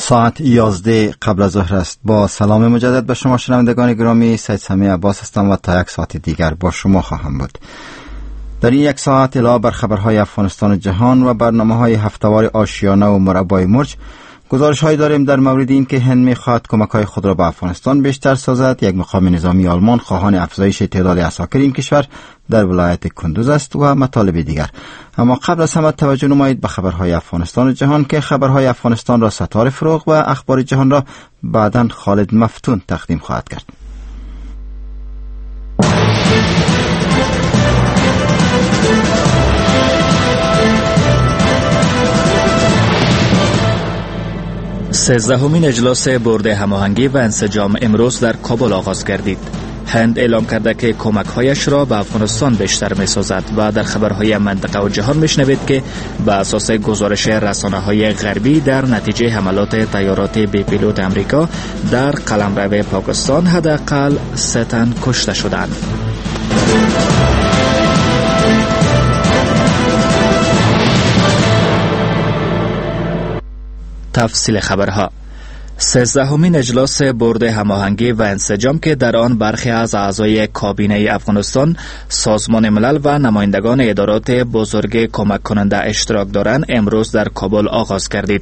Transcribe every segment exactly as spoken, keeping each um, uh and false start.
ساعت یازده قبل از ظهر است. با سلام مجدد به شما شنوندگان گرامی، سید سمیع عباس هستم و تا یک ساعت دیگر با شما خواهم بود. در این یک ساعت علاوه بر خبرهای افغانستان و جهان و برنامه‌های هفته‌وار آشیانه و مربای مرج، گزارش‌هایی داریم در مورد این که هند می‌خواهد کمک‌های خود را به افغانستان بیشتر سازد. یک مقام نظامی آلمان خواهان افزایش تعداد عساکر این کشور در ولایت کندوز است و مطالب دیگر. اما قبل از همه توجه نمایید به خبرهای افغانستان و جهان که خبرهای افغانستان را ستاره فروغ و اخبار جهان را بعداً خالد مفتون تقدیم خواهد کرد. سیزدهمین اجلاس بورد هماهنگی و انسجام امروز در کابل آغاز گردید. هند اعلام کرده که کمک‌هایش را به افغانستان بیشتر می‌سازد و در خبرهای منطقه و جهان می‌شنوید که به اساس گزارش رسانه‌های غربی در نتیجه حملات طیارات بی پیلوت امریکا در قلمرو پاکستان حداقل سه تن کشته شدند. تفصیل خبرها. سیزدهمین اجلاس بورد هماهنگی و انسجام که در آن برخی از اعضای کابینه افغانستان، سازمان ملل و نمایندگان ادارات بزرگ کمک کننده اشتراک دارند، امروز در کابل آغاز گردید.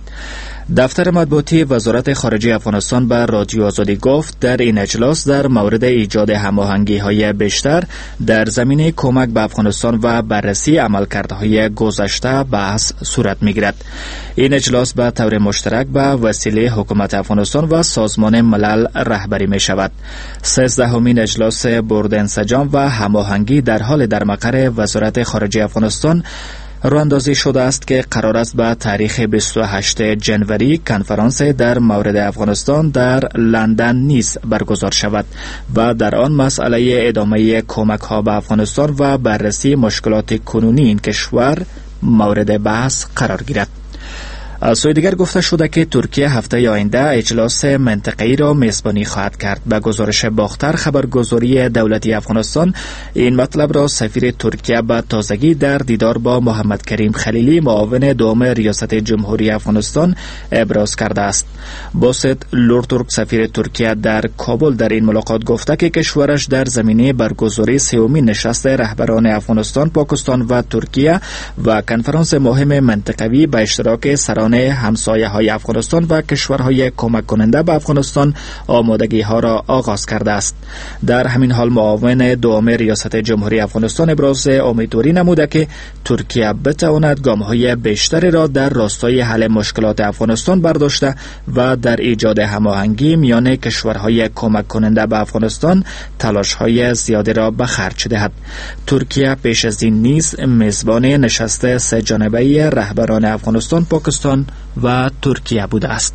دفتر مطبوعاتی وزارت خارجه افغانستان به رادیو آزادی گفت در این اجلاس در مورد ایجاد هماهنگی‌های بیشتر در زمینه کمک به افغانستان و بررسی عملکردهای گذشته بحث صورت می‌گیرد. این اجلاس به طور مشترک به وسیله حکومت افغانستان و سازمان ملل رهبری می‌شود. سیزدهمین اجلاس بورد انسجام و هماهنگی در حال در مقر وزارت خارجه افغانستان راه‌اندازی شده است که قرار است به تاریخ بیست و هشتم ژانویه کنفرانس در مورد افغانستان در لندن نیز برگزار شود و در آن مسئله ادامه کمک‌ها به افغانستان و بررسی مشکلات کنونی این کشور مورد بحث قرار گیرد. از سوی دیگر گفته شده که ترکیه هفته آینده اجلاس منطقه‌ای را میزبانی خواهد کرد. به گزارش باختر خبرگزاری دولتی افغانستان این مطلب را سفیر ترکیه به تازگی در دیدار با محمد کریم خلیلی معاون دوم ریاست جمهوری افغانستان ابراز کرده است. باسط لورتورک سفیر ترکیه در کابل در این ملاقات گفته که کشورش در زمینه برگزاری سومین نشست رهبران افغانستان، پاکستان و ترکیه و کنفرانس مهم منطقوی به اشتراک سران همسایه های افغانستان و کشورهای کمک کننده به افغانستان آمادگی ها را آغاز کرده است. در همین حال معاون دوم ریاست جمهوری افغانستان ابراز امیدواری نموده که ترکیه بتواند گام های بیشتری را در راستای حل مشکلات افغانستان برداشته و در ایجاد هماهنگی میان کشورهای کمک کننده به افغانستان تلاش های زیادی را به خرج دهد. ترکیه پیش از این نیز میزبان نشست سه جانبه رهبران افغانستان، پاکستان و ترکیه بوده است.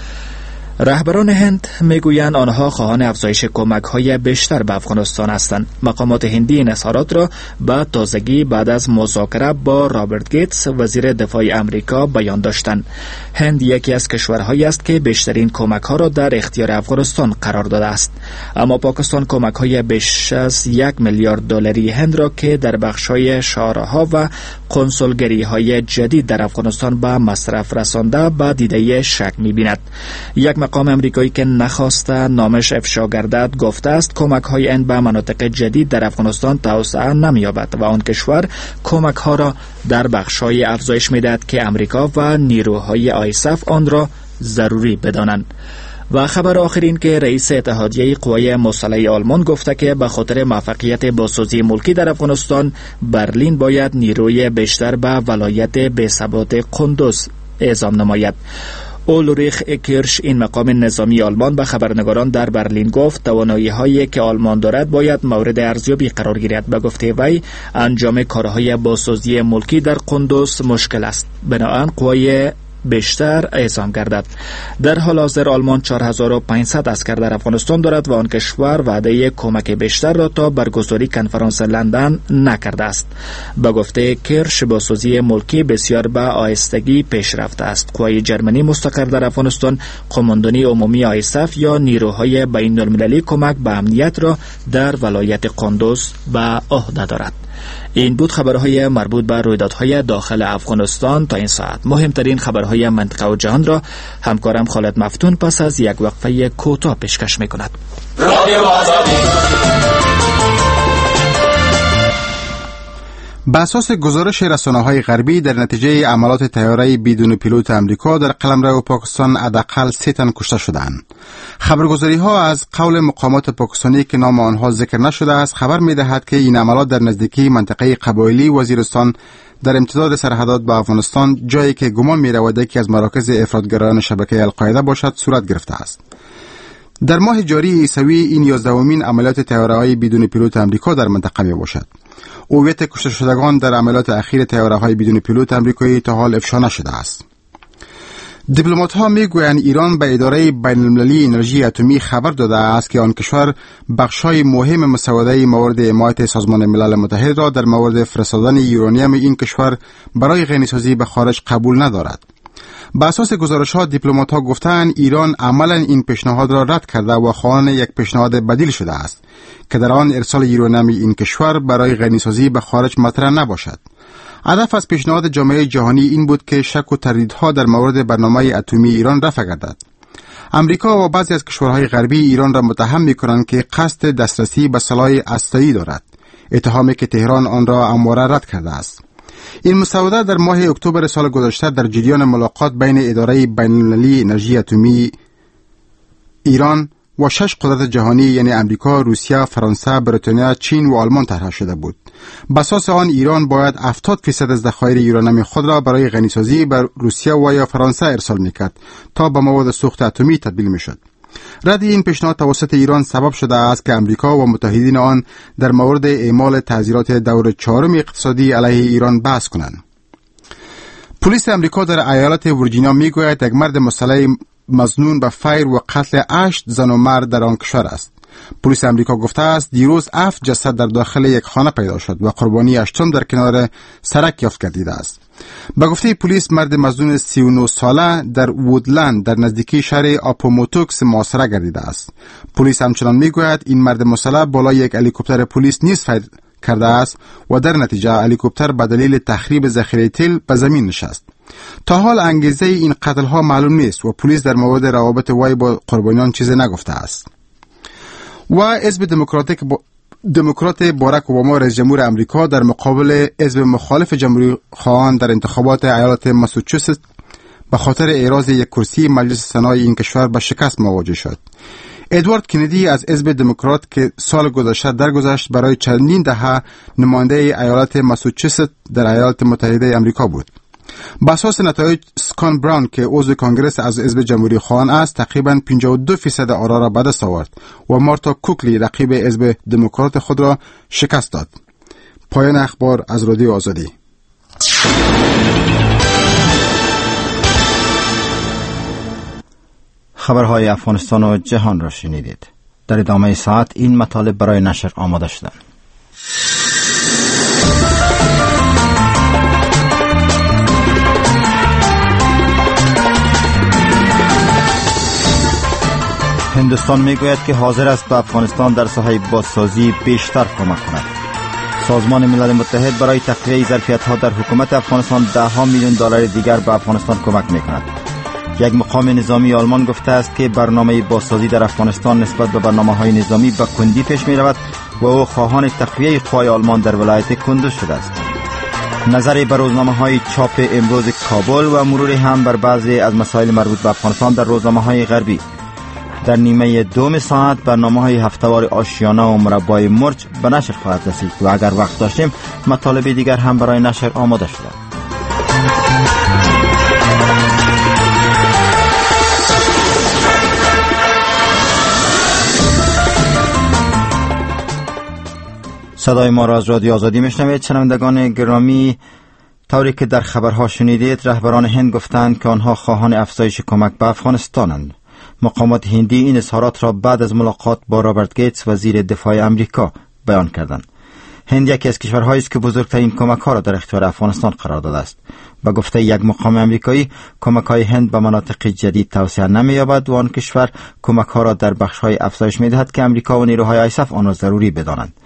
رهبران هند میگویند آنها خواهان افزایش کمک‌های بیشتر به افغانستان هستند. مقامات هندی این اظهارات را به تازگی بعد از مذاکره با رابرت گیتس وزیر دفاع آمریکا بیان داشتند. هند یکی از کشورهایی است که بیشترین کمک‌ها را در اختیار افغانستان قرار داده است. اما پاکستان کمک‌های بیش از یک میلیارد دلاری هند را که در بخش‌های شهرها و کنسولگری‌های جدید در افغانستان به مصرف رسانده به دیده شک می‌بیند. یک مقام امریکایی که نخواسته نامش افشا گردد گفته است کمک‌های هند به مناطق جدید در افغانستان توسعه نمی‌یابد و آن کشور کمک‌ها را در بخش‌های افزایش می‌دهد که امریکا و نیروهای آیساف آن را ضروری بدانند. و خبر آخرین که رئیس اتحادیه قوای مسلح آلمان گفته که به خاطر موفقیت بازسازی ملکی در افغانستان، برلین باید نیروی بیشتر به ولایت بی‌ثبات قندوز اعزام نماید. اولریخ کرش این مقام نظامی آلمان به خبرنگاران در برلین گفت توانایی‌هایی که آلمان دارد باید مورد ارزیابی قرار گیرد. به گفته وی انجام کارهای بازسازی ملکی در قندوز مشکل است، بنابراین قوای بیشتر اعزام گردد. در حال حاضر آلمان چهار هزار و پانصد اسکر در افغانستان دارد و آن کشور وعده کمک بیشتر را تا برگزاری کنفرانس لندن نکرده است. به گفته کرش بازسازی ملکی بسیار به آهستگی پیش رفته است. قوای جرمنی مستقر در افغانستان قماندانی عمومی آیساف یا نیروهای بین المللی کمک به امنیت را در ولایت قندوز به عهده دارد. این بود خبرهای مربوط به رویدادهای داخل افغانستان تا این ساعت. مهمترین خبرهای منطقه و جهان را همکارم خالد مفتون پس از یک وقفه کوتاه پیشکش می‌کند. به اساس گزارش رسانه‌های غربی، در نتیجه عملات طیاره بدون پیلوت امریکا در قلمرو پاکستان حداقل سه تن کشته شدند. خبرگزاری‌ها از قول مقامات پاکستانی که نام آنها ذکر نشده است خبر می‌دهد که این عملات در نزدیکی منطقه قبایلی وزیرستان در امتداد سرحدات با افغانستان، جایی که گمان می‌رود که از مراکز افراطگرایان شبکه القاعده باشد، صورت گرفته است. در ماه جاری عیسوی این یازدهمین عملیات طیاره‌های بدون پیلوت امریکا در منطقه میباشد. هویت کشته شدگان در عملیات اخیر طیاره‌های بدون پیلوت امریکایی تا حال افشا نشده است. دیپلمات‌ها میگویند ایران به اداره بین‌المللی انرژی اتمی خبر داده است که آن کشور بخش‌های مهم مسوده موارد حمایت سازمان ملل متحد را در مورد فرستادن یورانیم این کشور برای غنیسازی به خارج قبول ندارد. به اساس گزارش‌ها دیپلمات‌ها گفتند ایران عملاً این پیشنهاد را رد کرده و خواهان یک پیشنهاد بدیل شده است که در آن ارسال یورانیم این کشور برای غنیسازی به خارج مطرح نباشد. هدف از پیشنهاد جامعه جهانی این بود که شک و تردیدها در مورد برنامه اتمی ایران رفع گردد. امریکا و بعضی از کشورهای غربی ایران را متهم می‌کنند که قصد دسترسی به سلاح هسته‌ای دارد، اتهامی که تهران آن را همواره رد کرده است. این مسوده در ماه اکتبر سال گذشته در جریان ملاقات بین اداره بین‌المللی انرژی اتمی ایران و شش قدرت جهانی یعنی امریکا، روسیه، فرانسه، بریتانیا، چین و آلمان طرح شده بود. به اساس آن ایران باید هفتاد فیصد از ذخایر یورانیم خود را برای غنیسازی به روسیه و یا فرانسه ارسال میکرد تا به مواد سوخت اتمی تبدیل میشد. رد این پیشنهاد توسط ایران سبب شده است که امریکا و متحدین آن در مورد اعمال تعزیرات دور چهارم اقتصادی علیه ایران بحث کنند. پلیس امریکا در ایالت ویرجینیا میگوید یک مرد مسلح مظنون به فیر و قتل هشت زن و مرد در آن کشور است. پلیس امریکا گفته است دیروز هفت جسد در داخل یک خانه پیدا شد و قربانی هشتم در کنار سرک یافت گردیده است. به گفته پلیس مرد مظنون سی و نه ساله در وودلند در نزدیکی شهر آپوموتوکس محاصره گردیده است. پلیس همچنان میگوید این مرد مسلح بالای یک هلیکوپتر پلیس نیز فیر کرده است و در نتیجه هلیکوپتر به دلیل تخریب ذخیره تیل به زمین نشست. تا حال انگیزه این قتل ها معلوم نیست و پلیس در مورد روابط وی با قربانیان چیزی نگفته است. و حزب دموکراتیک با دموکرات باراک اوباما رئیس جمهور امریکا در مقابل حزب مخالف جمهوری خواهان در انتخابات ایالت ماساچوست به خاطر اعراض یک کرسی مجلس سنای این کشور به شکست مواجه شد. ادوارد کندی از حزب دموکرات که سال گذشته درگذشت برای چندین دهه نماینده ایالت ماساچوست در ایالات متحده امریکا بود. به اساس نتایج سکان براون که عضو کانگرس از حزب جمهوری خواهان است تقریباً پنجاه و دو درصد آرا را به دست آورد و مارتا کوکلی رقیب حزب دموکرات خود را شکست داد. پایان اخبار از رادیو آزادی. خبرهای افغانستان و جهان را شنیدید. در ادامه ساعت این مطالب برای نشر آماده شدند. هندوستان میگوید که حاضر است به افغانستان در ساحه بازسازی بیشتر کمک کند. سازمان ملل متحد برای تقویت ظرفیت‌ها در حکومت افغانستان ده ها میلیون دلار دیگر به افغانستان کمک میکند. یک مقام نظامی آلمان گفته است که برنامه بازسازی در افغانستان نسبت به برنامه‌های نظامی به کندی پیش می‌رود و او خواهان تقویت قوای آلمان در ولایت کندوز شده است. نظری بر روزنامه‌های چاپ امروز کابل و مرور هم بر بعضی از مسائل مربوط به افغانستان در روزنامه‌های غربی. در نیمه دوم ساعت برنامه‌های هفته‌وار آشیانه و مربای مرچ به نشر خواهد رسید و اگر وقت داشتیم مطالب دیگر هم برای نشر آماده شده. صدای ما را از رادیو آزادی میشنوید. شنوندگان گرامی، طوری که در خبرها شنیدید رهبران هند گفتند که آنها خواهان افزایش کمک به افغانستانند. مقامات هندی این اظهارات را بعد از ملاقات با رابرت گیتس وزیر دفاع امریکا بیان کردند. هند یکی از کشورهایی است که بزرگترین کمک‌ها را در اختیار افغانستان قرار داده است. به گفته یک مقام امریکایی، کمک‌های هند به مناطق جدید توسعه نمی‌یابد و آن کشور کمک‌ها را در بخش‌های افزایش می‌دهد که امریکا و نیروهای آیساف آن را ضروری بدانند.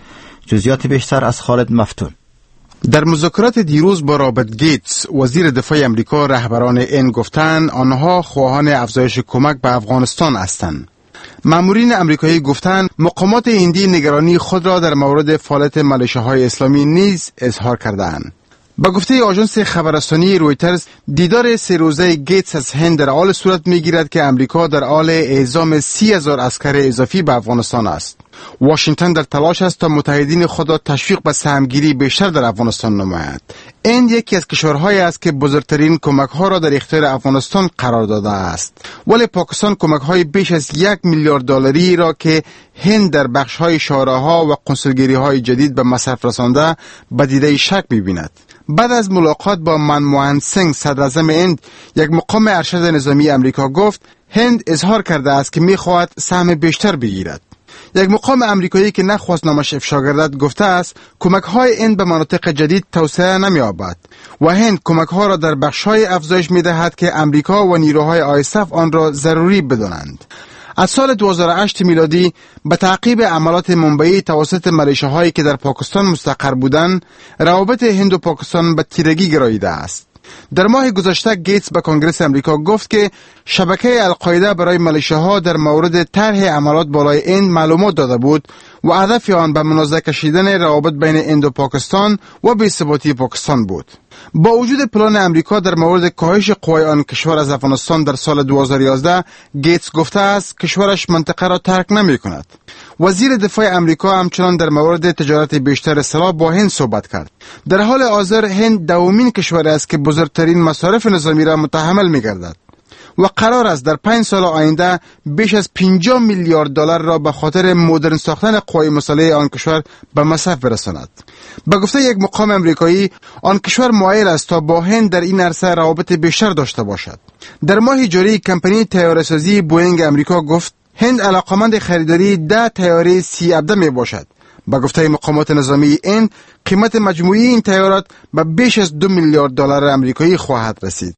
جزئیات بیشتر از خالد مفتون. در مذاکرات دیروز با رابرت گیتس وزیر دفاع امریکا رهبران این گفتند آنها خواهان افزایش کمک به افغانستان هستند. مامورین امریکایی گفتند مقامات هندی نگرانی خود را در مورد فعالیت ملیشه‌های اسلامی نیز اظهار کردند. با گفته آژانس خبررسانی رویترز، دیدار سه روزه گیتس از هند در حال صورت می‌گیرد که امریکا در حال اعزام سی هزار عسکر اضافی به افغانستان است. واشنگتن در تلاش است تا متحدین خود را تشویق به سهمگیری بیشتر در افغانستان نماید. این یکی از کشورهایی است که بزرگترین کمک‌ها را در اختیار افغانستان قرار داده است. ولی پاکستان کمک‌های بیش از یک میلیارد دلاری را که هند در بخش‌های شاهراه‌ها و قنسولگری‌های جدید به مصرف رسانده به دیده شک می‌بیند. بعد از ملاقات با منموهن سینگ صدر اعظم هند، یک مقام ارشد نظامی امریکا گفت هند اظهار کرده است که می‌خواهد سهم بیشتر بگیرد. یک مقام امریکایی که نخواست نامش افشا گردد گفته است کمک‌های هند به مناطق جدید توسعه نمی‌یابد و هند کمک‌ها را در بخش‌های افزایش می‌دهد که امریکا و نیروهای آی اس اف آن را ضروری بدانند. از سال دو هزار و هشت میلادی به تعقیب عملیات منبعی توسط ملیشه‌هایی که در پاکستان مستقر بودند، روابط هند و پاکستان به تیرگی گراییده است. در ماه گذشته گیتس به کنگره امریکا گفت که شبکه القاعده برای ملیشه‌ها در مورد طرح عملیات بالای هند معلومات داده بود و هدف آن به منازعه کشیدن روابط بین هند و پاکستان و بی‌ثباتی پاکستان بود. با وجود پلان امریکا در مورد کاهش قوای آن کشور از افغانستان در سال دو هزار و یازده، گیتس گفته است کشورش منطقه را ترک نمی کند. وزیر دفاع امریکا همچنان در مورد تجارت بیشتر سلاح با هند صحبت کرد. در حال حاضر هند دومین کشور است که بزرگترین مصارف نظامی را متحمل می گردد و قرار است در پنج سال آینده بیش از پنجاه میلیارد دلار را به خاطر مدرن ساختن قوای مسلح آن کشور به مصرف برساند. به گفته یک مقام امریکایی، آن کشور مایل است تا با هند در این عرصه روابط بیشتر داشته باشد. در ماه جاری کمپانی طیاره‌سازی بوئینگ امریکا گفت هند علاقمند خریداری ده طیاره سی عبده می باشد. با گفته مقامات نظامی هند، قیمت مجموعی این طیارات به بیش از دو میلیارد دلار آمریکایی خواهد رسید.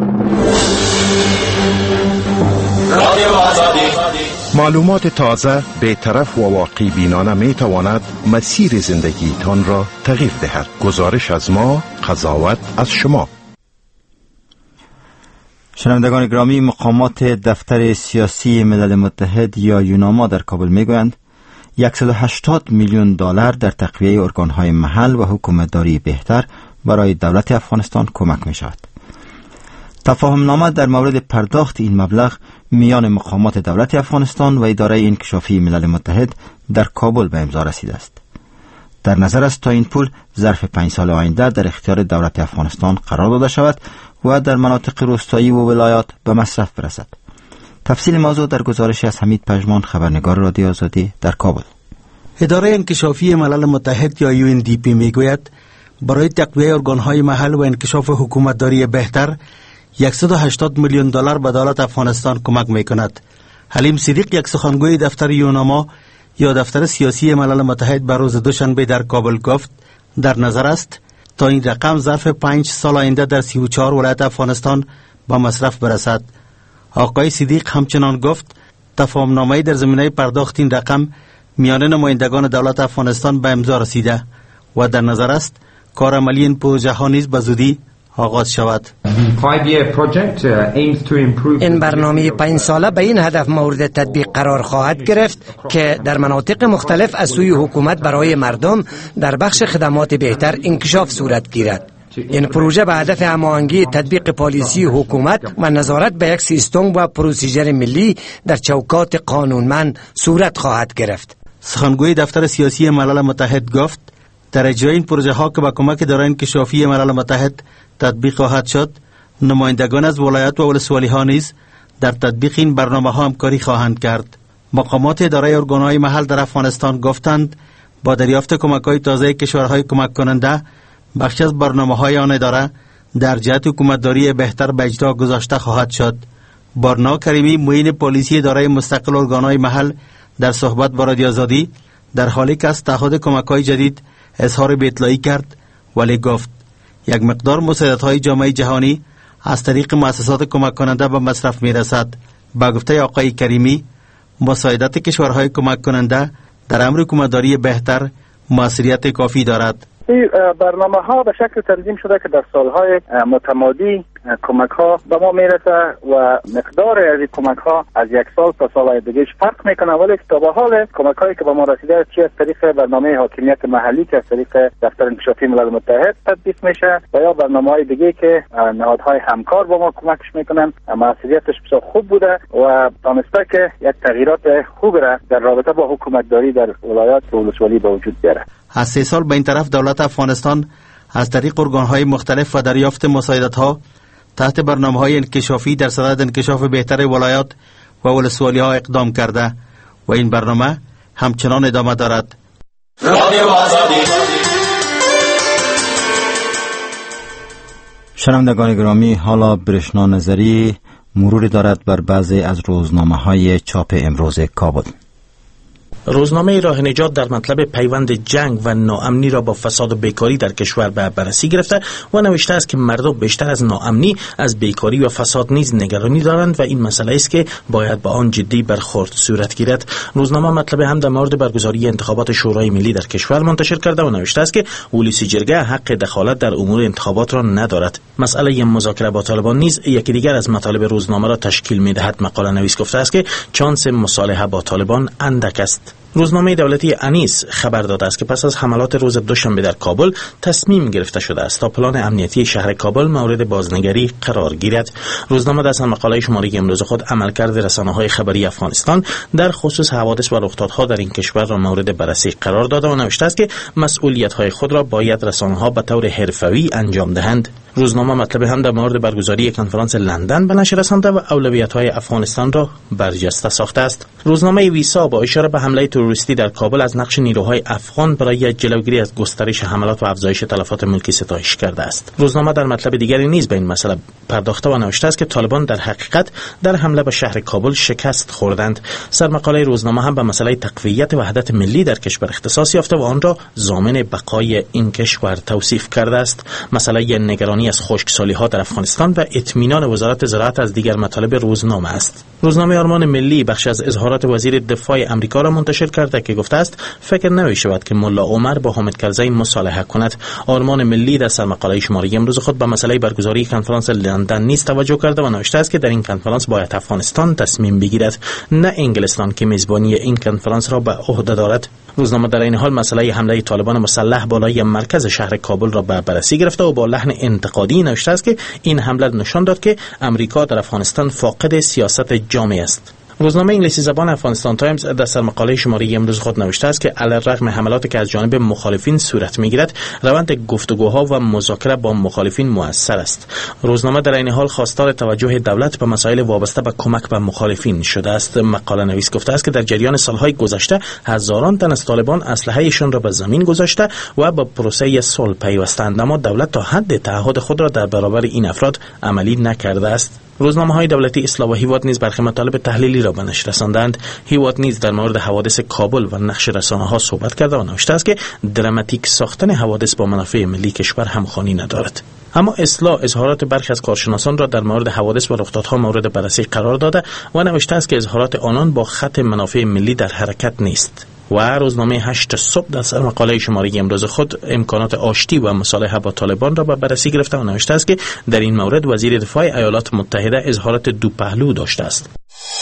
معلومات تازه، بی‌طرف و واقعی بینانه می تواند مسیر زندگی تان را تغییر دهد. گزارش از ما، قضاوت از شما. شنوندگان گرامی، مقامات دفتر سیاسی ملل متحد یا یوناما در کابل میگویند صد و هشتاد میلیون دلار در تقویه ارگان‌های محل و حکومتداری بهتر برای دولت افغانستان کمک می شود. تفاهم نامه در مورد پرداخت این مبلغ میان مقامات دولت افغانستان و اداره انکشافی ملل متحد در کابل به امضا رسیده است. در نظر است تا این پول ظرف پنج سال آینده در اختیار دولت افغانستان قرار داده شود و در مناطق روستایی و ولایات به مصرف برسد. تفصیل موضوع در گزارشی از حمید پژمان، خبرنگار رادیو آزادی در کابل. اداره انکشافی ملل متحد یا یو ان دی پی میگوید برای تقویه ارگان‌های محل و انکشاف حکومتداری بهتر صد و هشتاد میلیون دلار به دولت افغانستان کمک میکند. حلیم صدیق، یک سخنگوی دفتر یوناما یا دفتر سیاسی ملل متحد، به روز دوشنبه در کابل گفت در نظر است تا این رقم ظرف پنج سال آینده در سی و چهار ولایت افغانستان به مصرف برسد. آقای صدیق همچنان گفت تفاهم‌نامه‌ای در زمینه پرداخت این رقم میان نمایندگان دولت افغانستان به امضا رسیده و در نظر است کار عملی این پروژه ها نیز به زودی آغاز شود. این برنامه پنج ساله به این هدف مورد تطبیق قرار خواهد گرفت که در مناطق مختلف از سوی حکومت برای مردم در بخش خدمات بهتر انکشاف صورت گیرد. این پروژه به هدف هماهنگی تطبیق پالیسی حکومت و نظارت به یک سیستم و پروسیجر ملی در چوکات قانونمند صورت خواهد گرفت. سخنگوی دفتر سیاسی ملل متحد گفت در اجرای این پروژه ها که با کمک اداره انکشافی ملل متحد تطبیق خواهد شد، نمایندگان از ولایات و ولسوالی ها نیز در تطبیق این برنامه ها همکاری خواهند کرد. مقامات اداره ارگان‌های محل در افغانستان گفتند با دریافت کمک‌های تازه کشورهای کمک کننده، بخش از برنامه‌های آن اداره در جهت حکومتداری بهتر به اجرا گذاشته خواهد شد. بارنا کریمی، معین پالیسی اداره مستقل ارگان‌های محل، در صحبت با رادیو آزادی در حالی که از تعهد کمک‌های جدید اظهار بی‌اطلاعی کرد، ولی گفت یک مقدار مساعدت‌های جامعه جهانی از طریق مؤسسات کمک کننده به مصرف می‌رسد. با گفته آقای کریمی، مساعدت کشورهای کمک کننده در امر حکومتداری بهتر موثریت کافی دارد؟ این برنامه ها به شکل تنظیم شده که در سالهای متمادی کمک ها به ما میرسه و مقدار از این کمک ها از یک سال تا سال دیگه فرق میکنه، ولی تا به حال کمک هایی که به ما رسیده چی از طریق برنامه حاکمیت محلی که از طریق دفتر انکشافی ملل متحد تطبیق میشه و یا برنامه های دیگه که نهادهای همکار با ما کمکش میکنن، موثریتش بسیار خوب بوده و تانسته که یک تغییرات خوب را در رابطه با حکومتداری در ولایات و ولسوالی به وجود بیاره. از سه سال به این طرف دولت افغانستان از طریق ارگان‌های مختلف و دریافت مساعدت‌ها تحت برنامه‌های انکشافی در صدد انکشاف بهتر ولایات و ولسوالی‌ها اقدام کرده و این برنامه همچنان ادامه دارد. شنوندگان گرامی، حالا برشنا نظری مروری دارد بر بعضی از روزنامه‌های چاپ امروز کابل. روزنامه راه نجات در مطلب پیوند جنگ و ناامنی را با فساد و بیکاری در کشور به بررسی گرفته و نوشته است که مردم بیشتر از ناامنی از بیکاری و فساد نیز نگرانی دارند و این مسئله است که باید با آن جدی برخورد صورت گیرد. روزنامه مطلب هم در مورد برگزاری انتخابات شورای ملی در کشور منتشر کرده و نوشته است که ولسی جرگه حق دخالت در امور انتخابات را ندارد. مسئله مذاکره با طالبان نیز یکی دیگر از مطالب روزنامه را تشکیل می‌دهد. مقاله نویس گفته است که شانس مصالحه با طالبان اندک است. روزنامه دولتی انیس خبر داده است که پس از حملات روز دوشنبه در کابل تصمیم گرفته شده است تا پلان امنیتی شهر کابل مورد بازنگری قرار گیرد. روزنامه در مقاله شماره امروز خود عملکرد رسانه‌های خبری افغانستان در خصوص حوادث و رخدادها در این کشور را مورد بررسی قرار داده و نوشته است که مسئولیت‌های خود را باید رسانه‌ها به طور حرفه‌ای انجام دهند. روزنامه مطلب هم در مورد برگزاری کنفرانس لندن به نشر رسانده و اولویت‌های افغانستان را برجسته ساخته است. روزنامه ویسا با اشاره به حمله تروریستی در کابل از نقش نیروهای افغان برای جلوگیری از گسترش حملات و افزایش تلفات ملکی ستایش کرده است. روزنامه در مطلب دیگری نیز به این مسئله پرداخته و نوشته است که طالبان در حقیقت در حمله به شهر کابل شکست خوردند. سرمقاله روزنامه هم به مسئله تقویت وحدت ملی در کشور اختصاص یافته و آن را ضامن بقای این کشور توصیف کرده است. مسئله نگرانی از خشکسالی‌ها در افغانستان و اطمینان وزارت زراعت از دیگر مطالب روزنامه است. روزنامه آرمان ملی بخش از اظهارات وزیر دفاع آمریکا را منتشر کرده که گفته است فکر نمی شود که ملا عمر با حامد کرزی مصالحه کند. آرمان ملی در سرمقاله شماره امروز خود به مسئله برگزاری کنفرانس لندن نیز توجه کرده و نوشته است که در این کنفرانس باید افغانستان تصمیم بگیرد، نه انگلستان که میزبانی این کنفرانس را به عهده دارد. روزنامه در این حال مسئله حمله طالبان مسلح بالای مرکز شهر کابل را به بررسی گرفته و با لحن انتقادی نوشته است که این حمله نشان داد که امریکا در افغانستان فاقد سیاست جامع است. روزنامه انگلیسی زبان افغانستان تایمز در سرمقاله شماره امروز خود نوشته است که علیرغم حملاتی که از جانب مخالفین صورت میگیرد، روند گفتگوها و مذاکره با مخالفین مؤثر است. روزنامه در این حال خواستار توجه دولت به مسائل وابسته به کمک به مخالفین شده است. مقاله نویس گفته است که در جریان سالهای گذشته هزاران تن از طالبان اسلحه‌شان را به زمین گذاشته و با پروسه صلح پیوستند، اما دولت تا حد تعهد خود را در برابر این افراد عملی نکرده است. روزنامه‌های دولتی اصلاح و هیواد نیز برخی مطالب تحلیلی را به نشر رساندند. هیواد نیز در مورد حوادث کابل و نقش رسانه‌ها صحبت کرده و نوشته است که دراماتیک ساختن حوادث با منافع ملی کشور همخوانی ندارد. اما اصلاح اظهارات برخی از کارشناسان را در مورد حوادث و رخدادها مورد بررسی قرار داده و نوشته است که اظهارات آنان با خط منافع ملی در حرکت نیست. و روزنامه هشت صبح در سر مقاله شماره امروز خود امکانات آشتی و مصالحه با طالبان را به بررسی گرفته و نوشته است که در این مورد وزیر دفاع ایالات متحده اظهارات دو پهلو داشته است.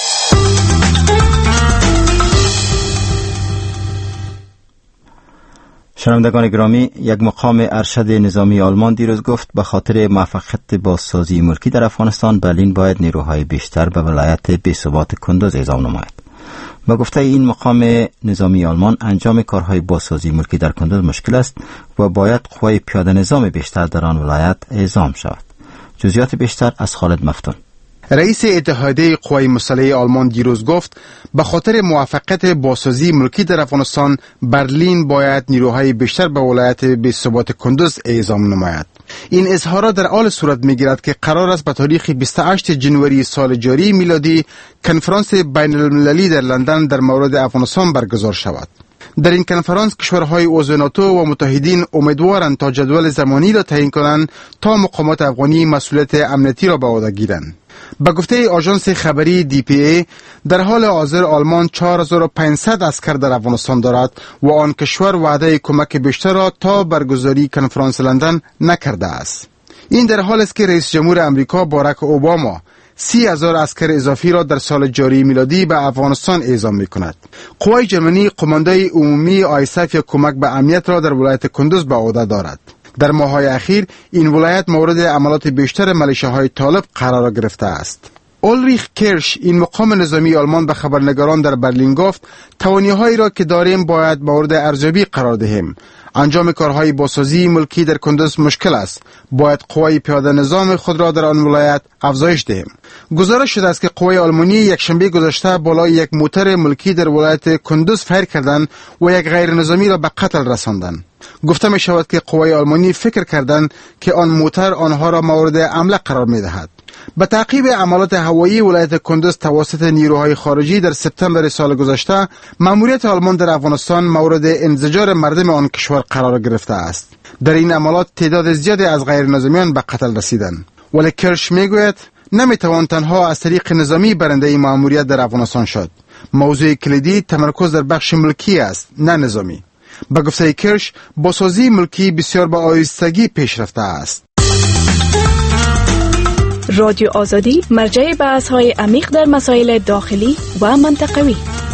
شنوندگان گرامی، یک مقام ارشد نظامی آلمان دیروز گفت به خاطر موفقیت بازسازی ملکی در افغانستان برلین باید نیروهای بیشتر به ولایت بی‌ثبات کندوز اعزام نماید. با گفته این مقام نظامی آلمان، انجام کارهای بازسازی ملکی در کندوز مشکل است و باید قوای پیاده نظام بیشتر در آن ولایت اعزام شود. جزئیات بیشتر از خالد مفتون. رئیس اتحادیه قوای مسلحه آلمان دیروز گفت به خاطر موفقیت بازسازی ملکی در افغانستان برلین باید نیروهای بیشتر به ولایت بی‌ثبات کندوز اعزام نماید. این اظهارات در حال صورت می‌گیرد که قرار است به تاریخ بیست و هشتم ژانویه سال جاری میلادی کنفرانس بین المللی در لندن در مورد افغانستان برگزار شود. در این کنفرانس کشورهای عضو ناتو و متحدین امیدوارند تا جدول زمانی را تعیین کنند تا مقامات افغانی مسئولیت امنیتی را به عهده گیرند. به گفته آژانس خبری دی پی ای، در حال حاضر آلمان چهار هزار و پانصد عسکر در افغانستان دارد و آن کشور وعده کمک بیشتر را تا برگزاری کنفرانس لندن نکرده است. این در حالی است که رئیس جمهور امریکا باراک اوباما سی هزار عسکر اضافی را در سال جاری میلادی به افغانستان اعزام می کند. قوای جرمنی قماندای عمومی آیسف یا کمک به امنیت را در ولایت کندوز به عهده دارد. در ماه‌های اخیر این ولایت مورد عملات بیشتر ملیشه‌های طالب قرار گرفته است. اولریخ کرش، این مقام نظامی آلمان، به خبرنگاران در برلین گفت توانایی‌هایی را که داریم باید مورد ارزیابی قرار دهیم. انجام کارهای بازسازی ملکی در کندوز مشکل است. باید قوای پیاده نظام خود را در آن ولایت افزایش دهیم. گزارش شده است که قوای آلمانی یک شنبه گذشته بالای یک موتر ملکی در ولایت کندوز فایر کردند و یک غیر نظامی را به قتل رساندند. گفته می شود که قوای آلمانی فکر کردند که آن موتر آنها را مورد حمله قرار می دهد. به تعقیب عملات هوایی ولایت کندوز توسط نیروهای خارجی در سپتامبر سال گذشته، مأموریت آلمان در افغانستان مورد انزجار مردم آن کشور قرار گرفته است. در این عملات تعداد زیادی از غیر نظامیان به قتل رسیدند. ولی کرش میگوید نمیتوان تنها از طریق نظامی برنده این مأموریت در افغانستان شد. موضوع کلیدی تمرکز در بخش ملکی است، نه نظامی. به گفته کرش، بازسازی ملکی بسیار با آهستگی پیش رفته است. رادیو آزادی مرجع بحث‌های عمیق در مسائل داخلی و منطقوی.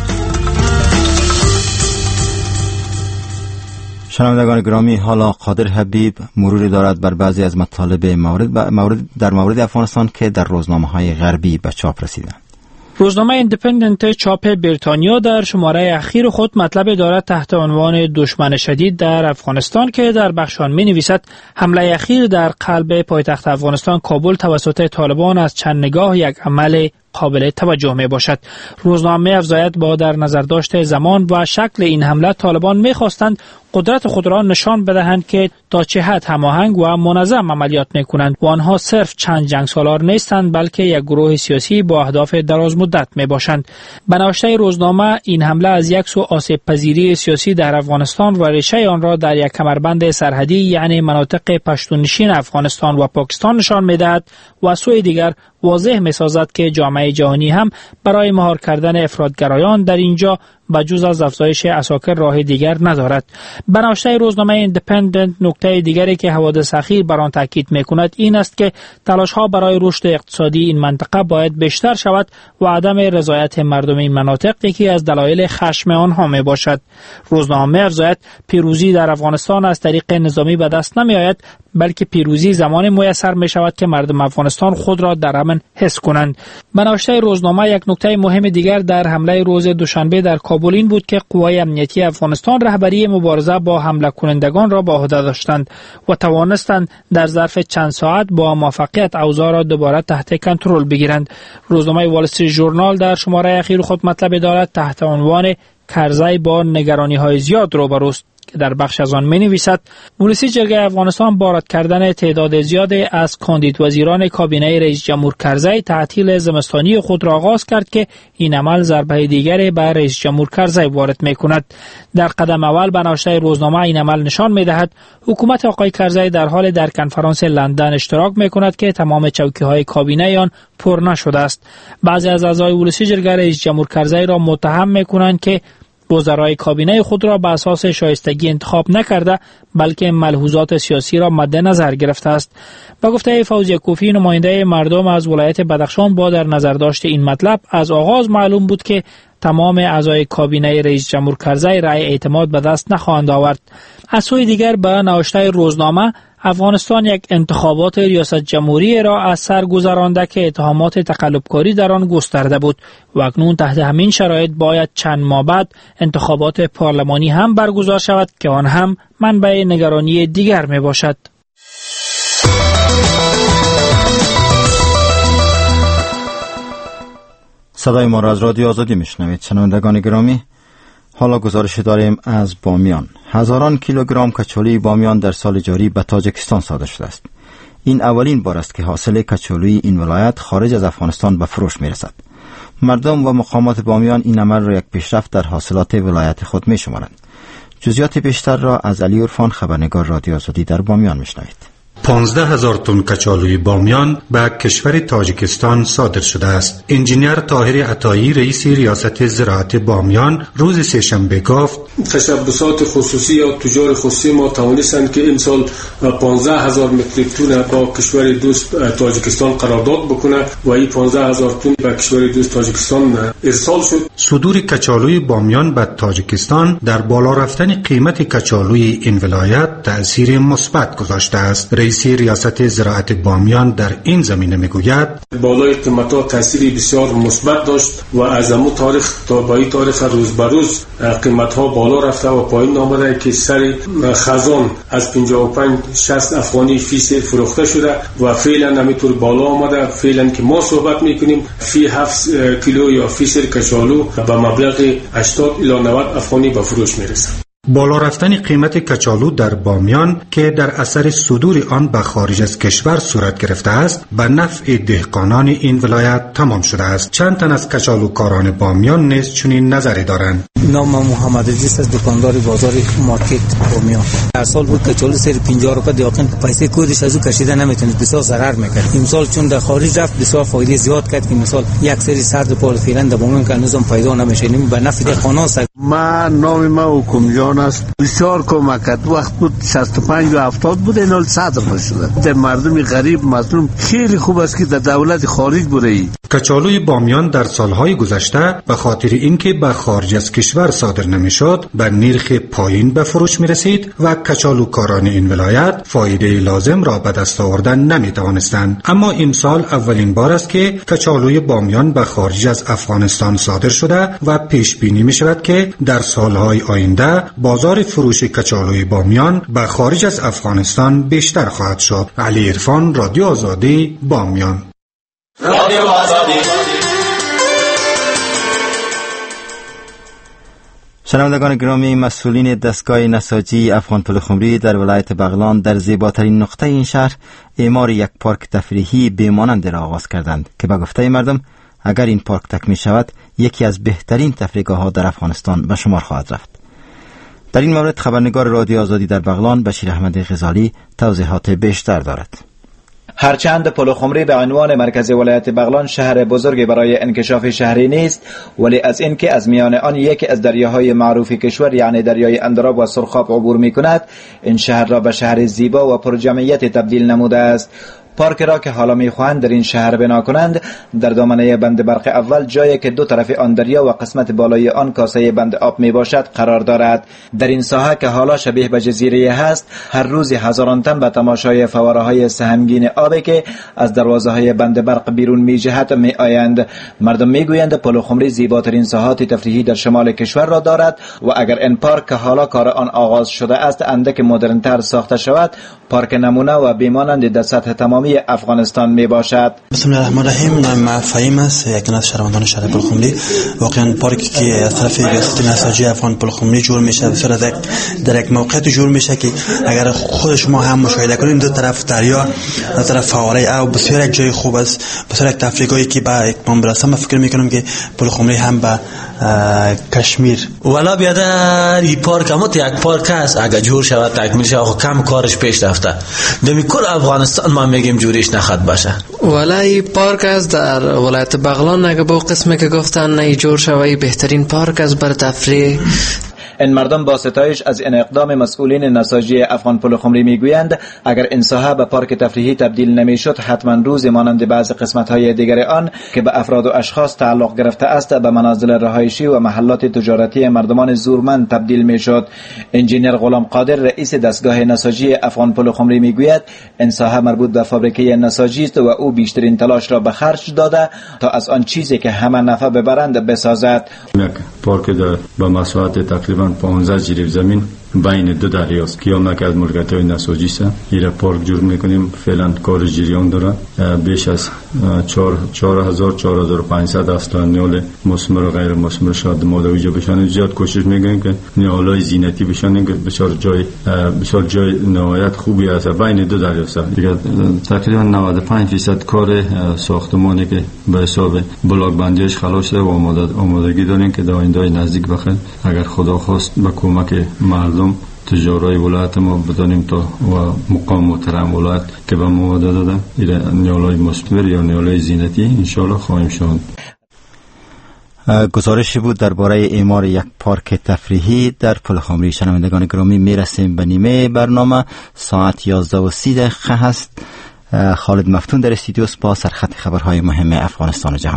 شنوندگان گرامی، حالا قادر حبیب مروری دارد بر بعضی از مطالب مورد, مورد در مورد افغانستان که در روزنامه‌های غربی به چاپ رسیدند. روزنامه ایندیپندنت چاپ بریتانیا در شماره اخیر خود مطلب دارد تحت عنوان دشمن شدید در افغانستان که در بخش آن می‌نویسد حمله اخیر در قلب پایتخت افغانستان کابل توسط طالبان از چند نگاه یک عمل قابل توجه می باشد. روزنامه افزاید با در نظر داشت زمان و شکل این حمله، طالبان می خواستند قدرت خود را نشان بدهند که تا چه حد هماهنگ و منظم عملیات می کنند و آنها صرف چند جنگ سالار نیستند بلکه یک گروه سیاسی با اهداف دراز مدت می باشند. به نوشته روزنامه، این حمله از یک سو آسیب پذیری سیاسی در افغانستان و ریشه آن را در یک کمربند سرحدی یعنی مناطق پشتونشین افغانستان و پاکستان نشان می دهد و از سوی دیگر واضح می سازد که جامعه جهانی هم برای مهار کردن افراطگرایان در اینجا بجز از افزایش عساکر راه دیگر ندارد. به نوشته روزنامه ایندیپندنت، نکته دیگری که حوادث اخیر بر آن تاکید میکند این است که تلاش‌ها برای رشد اقتصادی این منطقه باید بیشتر شود و عدم رضایت مردم این مناطق یکی از دلایل خشم آنها می باشد. روزنامه افزاید پیروزی در افغانستان از طریق نظامی به دست نمی آید بلکه پیروزی زمان میسر می شود که مردم افغانستان خود را در امن حس کنند. به نوشته روزنامه، یک نکته مهم دیگر در حمله روز دوشنبه در کابل این بود که قوای امنیتی افغانستان رهبری مبارزه با حمله کنندگان را به عهده داشتند و توانستند در ظرف چند ساعت با موفقیت اوضاع را دوباره تحت کنترل بگیرند. روزنامه وال استریت ژورنال در شماره اخیر خود مطلب دارد تحت عنوان کرزی با نگرانی‌های زیاد روبروست که در بخش از آن می‌نویسد ولسی جرگه افغانستان با رد کردن تعداد زیادی از کاندید وزیران کابینه رئیس جمهور کرزی تعطیل زمستانی خود را آغاز کرد که این عمل ضربه دیگری به رئیس جمهور کرزی وارد می‌کند. در قدم اول به نوشته روزنامه این عمل نشان می‌دهد حکومت آقای کرزی در حال در کنفرانس لندن اشتراک می‌کند که تمام چوکی‌های کابینه آن پر نشده است. بعضی از اعضای ولسی جرگه رئیس جمهور کرزی را متهم می‌کنند که وزرای کابینه خود را به اساس شایستگی انتخاب نکرده بلکه ملحوظات سیاسی را مد نظر گرفته است. با گفته فوزی کوفی، نماینده مردم از ولایت بدخشان، با در نظر داشت این مطلب از آغاز معلوم بود که تمام اعضای کابینه رئیس جمهور کرزی رأی اعتماد به دست نخواهند آورد. از سوی دیگر به نوشته روزنامه، افغانستان یک انتخابات ریاست جمهوری را از سر گذرانده که اتهامات تقلبکاری در آن گسترده بود و اکنون تحت همین شرایط باید چند ماه بعد انتخابات پارلمانی هم برگزار شود که آن هم منبع نگرانی دیگر می باشد. صدای ما را از رادیو آزادی میشنوید. شنوندگان گرامی، حالا گزارش داریم از بامیان. هزاران کیلوگرم کچالوی بامیان در سال جاری به تاجیکستان صادر شده است. این اولین بار است که حاصل کچالوی این ولایت خارج از افغانستان به فروش میرسد. مردم و مقامات بامیان این عمل را یک پیشرفت در حاصلات ولایت خود میشمارند. جزئیات بیشتر را از علی عرفان خبرنگار رادیو آزادی در بامیان میشنوید. پانزده هزار تن کچالوی بامیان به کشور تاجیکستان صادر شده است. انجینیر طاهر عطایی رئیس ریاست زراعت بامیان روز سه‌شنبه گفت تشبثات خصوصی یا تجار خصوصی ما توانستند که امسال پانزده هزار متریک تن با کشور دوست تاجیکستان قرارداد بکنه و این پانزده هزار تن به کشور دوست تاجیکستان ارسال شد. صدور کچالوی بامیان به تاجیکستان در بالا رفتن قیمت کچالوی این ولایت تأثیر مثبت گذاشته است. رئیس ریاست زراعت بامیان در این زمینه میگوید بالای قیمت‌ها تأثیری بسیار مثبت داشت و از همون تاریخ تا به این تاریخ روز به روز قیمت‌ها بالا رفته و پایین آمده که سر خزان از پنجاه و پنج شصت افغانی فی سر فروخته شده و فعلا همینطور بالا آمده. فعلا که ما صحبت میکنیم فی هفت کیلو یا فی سر کچالو به مبلغ هشتاد الی نود افغانی به فروش میرسه. بالا رفتن قیمت کچالو در بامیان که در اثر صدور آن به خارج از کشور صورت گرفته است به نفع دهقانان این ولایت تمام شده است. چند تن از کچالوکاران بامیان نیز چنین نظری دارند. نام محمد عزیز است، دکاندار بازار مارکت بامیان. هر سال بود کچالو سر پنجاه روپیه دیگه پیسه کودش از او کشیده نمیتونه، بسیار ضرر میکنه. امسال چون در خارج رفت بسیار فایده زیاد کرد که مثال یک سری سرد پول فعلا در بامیان که نظام پیدا نمیشه، نمی به نفع دهقانان است. من نام ما حکم جان است. بسیار کمک کرد. وقت بود شصت و پنج و هفتاد بود اینال صد روپیه شده. در مردم غریب مظلوم خیلی خوب است که در دولت خارج بره. کچالوی بامیان در سالهای گذشته به خاطر اینکه به خارج از کشور صادر نمیشد به نرخ پایین به فروش می رسید و کچالوکاران این ولایت فایده لازم را به دست آوردن نمی توانستند. اما این سال اولین بار است که کچالوی بامیان به خارج از افغانستان صادر شده و پیش بینی می شود که در سالهای آینده بازار فروش کچالوی بامیان به خارج از افغانستان بیشتر خواهد شد. علی عرفان، رادیو آزادی، بامیان. رادیو آزادی. شنوندگان گرامی، مسئولین دستگاه نساجی افغان پلخمری در ولایت بغلان در زیباترین نقطه این شهر اعمار یک پارک تفریحی بیمانند را آغاز کردند که به گفته مردم اگر این پارک تکمیل شود یکی از بهترین تفریحگاه ها در افغانستان به شمار خواهد رفت. در این مورد خبرنگار رادیو آزادی در بغلان بشیر احمد غزالی توضیحات بیشتر دارد. هرچند پلخمری به عنوان مرکز ولایت بغلان شهر بزرگی برای انکشاف شهری نیست، ولی از اینکه از میان آن یکی از دریاهای معروف کشور یعنی دریای اندراب و سرخاب عبور می‌کند، این شهر را به شهر زیبا و پرجمعیت تبدیل نموده است. پارک را که حالا میخواهند در این شهر بنا کنند در دامنه بند برق اول، جایی که دو طرف آن دریا و قسمت بالای آن کاسه بند آب می باشد قرار دارد. در این ساحه که حالا شبیه به جزیره هست، هر روز هزاران تن به تماشای فواره های سهمگین آبی که از دروازه های بند برق بیرون می جهت می آیند. مردم می گویند پلخمری زیباترین ساحات تفریحی در شمال کشور را دارد و اگر این پارک که حالا کار آن آغاز شده است اندک مدرن‌تر ساخته شود، پارک نمونه و بیمانند در سطح تمام افغانستان می باشد. بسم الله الرحمن الرحیم. نام فهیم است، یک از شهروندان شهر پلخمری. واقعا پارکی که از طرف ریاست نساجی افغان پلخمری جور میشه به صورت در یک موقعیت جور میشه که اگر خود شما هم مشاهده کنید دو طرف دریا، دو طرف فواره آب، بسیار یک جای خوب است، بسیار یک تفریحگاهی که با اکمال برسه. من فکر میکنم که پلخمری هم به کشمیر والا بیادر این پارک هم یک پارک است، اگر جور شود تکمیل شود کم کارش پیش رفته. دمی کل افغانستان ما میگیم جوریش نخواد باشه. والا این پارک است در ولایت بغلان، اگه با قسمی که گفتن نه جور شوی بهترین پارک است بر تفریح. این مردم با ستایش از این اقدام مسئولین نساجی افغان پلخمری میگویند اگر این ساحه به پارک تفریحی تبدیل نمیشد حتما روزی مانند بعض قسمت‌های دیگر آن که به افراد و اشخاص تعلق گرفته است به منازل رهایشی و محلات تجارتی مردمان زورمند تبدیل میشد. انجینیر غلام قادر رئیس دستگاه نساجی افغان پلخمری میگوید این ساحه مربوط به فابریکه نساجی است و او بیشترین تلاش را به خرج داده تا از آن چیزی که همه نفع ببرند بسازد. پارک در به مساحت تقریبا پانزده جریب زمین بین دو دریاست که یک از مرغدارهای نساجی است. ایرا پارک جور میکنیم. فعلا کار جریان داره. بیش از چهار هزار چهار هزار و پانصد است نیال مثمر و غیر مثمر شاد مادویجا بشن. زیاد کوشش میکنیم که نیالای زینتی بشن که بسیار جای بسیار جای نهایت خوبی است. بین دو دریاست. دیگه تقریبا نود و پنج درصد کار ساختمانی که به حساب بلاک بندیش خلاص شده و آماده آمادگی داریم که در آینده نزدیک بخیر اگر خدا خواست با کمک مردم تجارای ولایت ما بدانیم تا و مقام محترم ولایت که به ما وعده داده نیالای مثمر یا نیالای زینتی انشالله خواهیم شد. گزارشی بود درباره اعمار یک پارک تفریحی در پلخمری. شنوندگان گرامی میرسیم به نیمه برنامه. ساعت یازده و سی دقیقه هست. خالد مفتون در استودیو با سرخط خبرهای مهم افغانستان و جهان.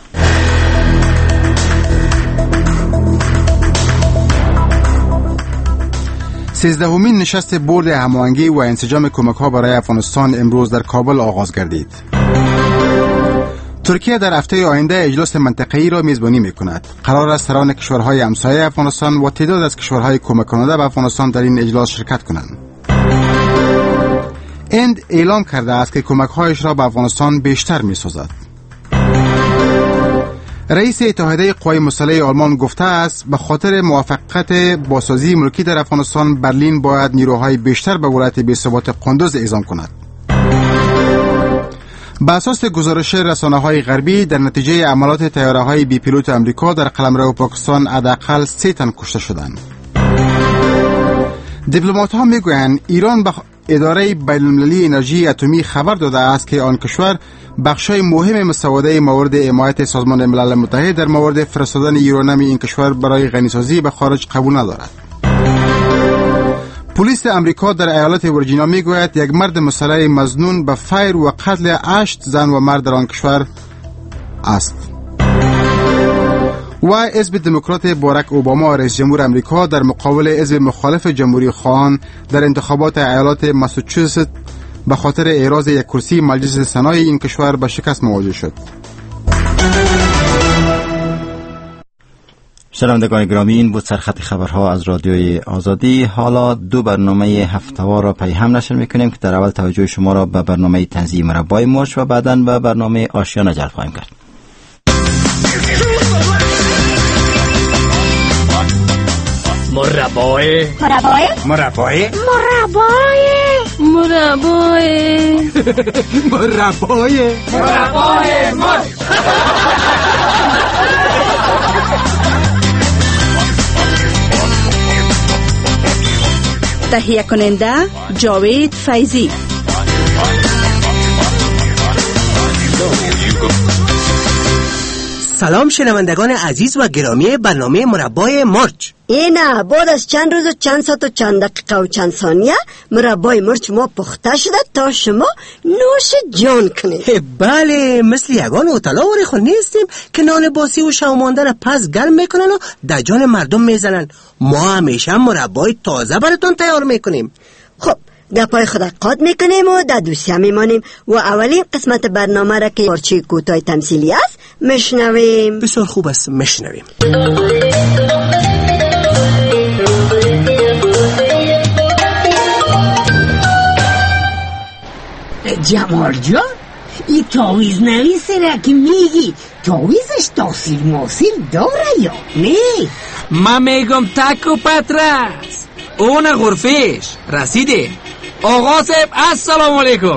سیزدهمین نشست بورد هماهنگی و انسجام کمک‌ها برای افغانستان امروز در کابل آغاز گردید. ترکیه در هفته آینده اجلاس منطقه‌ای را میزبانی می‌کند. قرار است سران کشورهای همسایه افغانستان و تعداد از کشورهای کمک کننده به افغانستان در این اجلاس شرکت کنند. هند اعلام کرده است که کمک‌هایش را به افغانستان بیشتر می‌سازد. رئیس اتحادیه قوای مسلح آلمان گفته است به خاطر موفقیت بازسازی ملکی در افغانستان برلین باید نیروهای بیشتر به ولایت بی‌ثبات قندوز اعزام کند. به اساس گزارش رسانه‌های غربی در نتیجه عملیات طیاره‌های بی پیلوت آمریکا در قلمرو پاکستان حداقل سه تن کشته شدند. دیپلمات‌ها میگویند ایران به اداره بین‌المللی انرژی اتمی خبر داده است که آن کشور بخشای مهم مسوده مورد حمایت سازمان ملل متحد در مورد فرستادن یورانیم این کشور برای غنیسازی به خارج قبول ندارد. پلیس امریکا در ایالت ورجینیا میگوید یک مرد مسلح مظنون به فیر و قتل هشت زن و مرد در آن کشور است. و حزب دموکرات باراک اوباما رئیس جمهور امریکا در مقابل حزب مخالف جمهوری خواهان در انتخابات ایالات ماساچوست به خاطر اعراض یک کرسی مجلس سنای این کشور به شکست مواجه شد. شنوندگان گرامی، این بود سرخط خبرها از رادیوی آزادی. حالا دو برنامه هفته‌وار را پیهم نشر می‌کنیم که در اول توجه شما را به برنامه تنزیه مربای مرچ و بعداً به برنامه آشیانه جلب خواهیم کرد. مربای مربای مربای مربای مربای مربای مربای مرچ. تهیه کننده جاوید فیضی. سلام شنوندگان عزیز و گرامی برنامه مربای مرچ. اینا بعد از چند روز و چند ساعت و چند دقیقه و چند ثانیه مربای مرچ ما پخته شده تا شما نوش جان کنید. بله، مثل یگان اوتلاوری خود نیستیم که نان باسی و شومانده را پس گرم میکنن و در جان مردم میزنن. ما همیشه مربای تازه براتون تیار میکنیم. خب گپای خدا قاد میکنیم و در دوسیه میمانیم و اولین قسمت برنامه را که پارچه کوتاه تمثیلی است مشنویم. بسیار خوب است، مشنویم. جمال جان، این تاویز نویسه را که میگی تاویزش تاثیر ماثیر داره یا نه؟ من میگم تک و پترس اون غرفش رسیده. آقا صاحب السلام علیکم.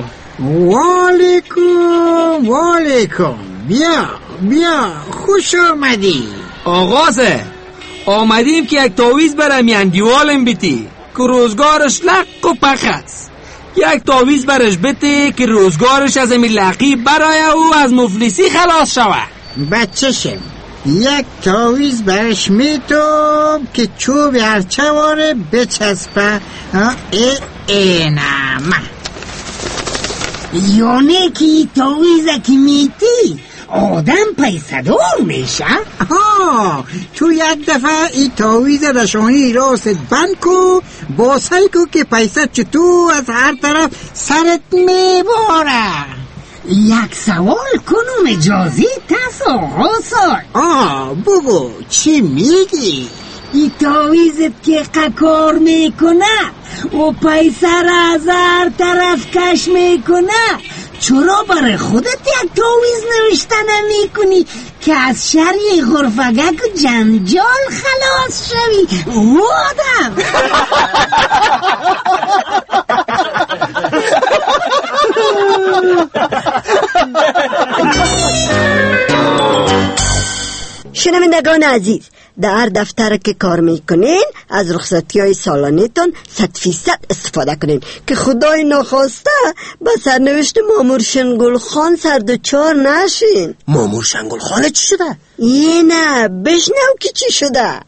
والیکم والیکم. بیا بیا خوش آمدی. آقا صاحب آمدیم که یک تاویز برای میان دیوالم بیتی که روزگارش لق و پخ است. یک تاویز برش بتی که روزگارش از امی لقی برای او از مفلسی خلاص شود. بچه شم یک تاویز برش میتوب که چوب هرچواره بچسبه. ای اینم یونه که این تاویزه که میتی آدم پیسدار میشه. ها تو یک دفعه این تاویز رشانی راست بند کو باسل کو که پیسه چطور از هر طرف سرت میباره. یک سوال کنم اجازه تست آقا سال؟ آه بگو چی میگی؟ ای تاویزت که قکار میکنه و پیسه را از هر طرف کش میکنه، چرا برای خودت یک تاویز نوشته نمی کنی که از شر غرفگک و جنجال خلاص شوی؟ او آدم شنوندگان عزیز، در دفتر که کار میکنین از رخصتی های سالانیتون صد فیصد استفاده کنین که خدای ناخواسته به سرنوشت مامور شنگل خان سردوچار نشین. مامور شنگل خان چی شده؟ یه نه بشنو که چی شده.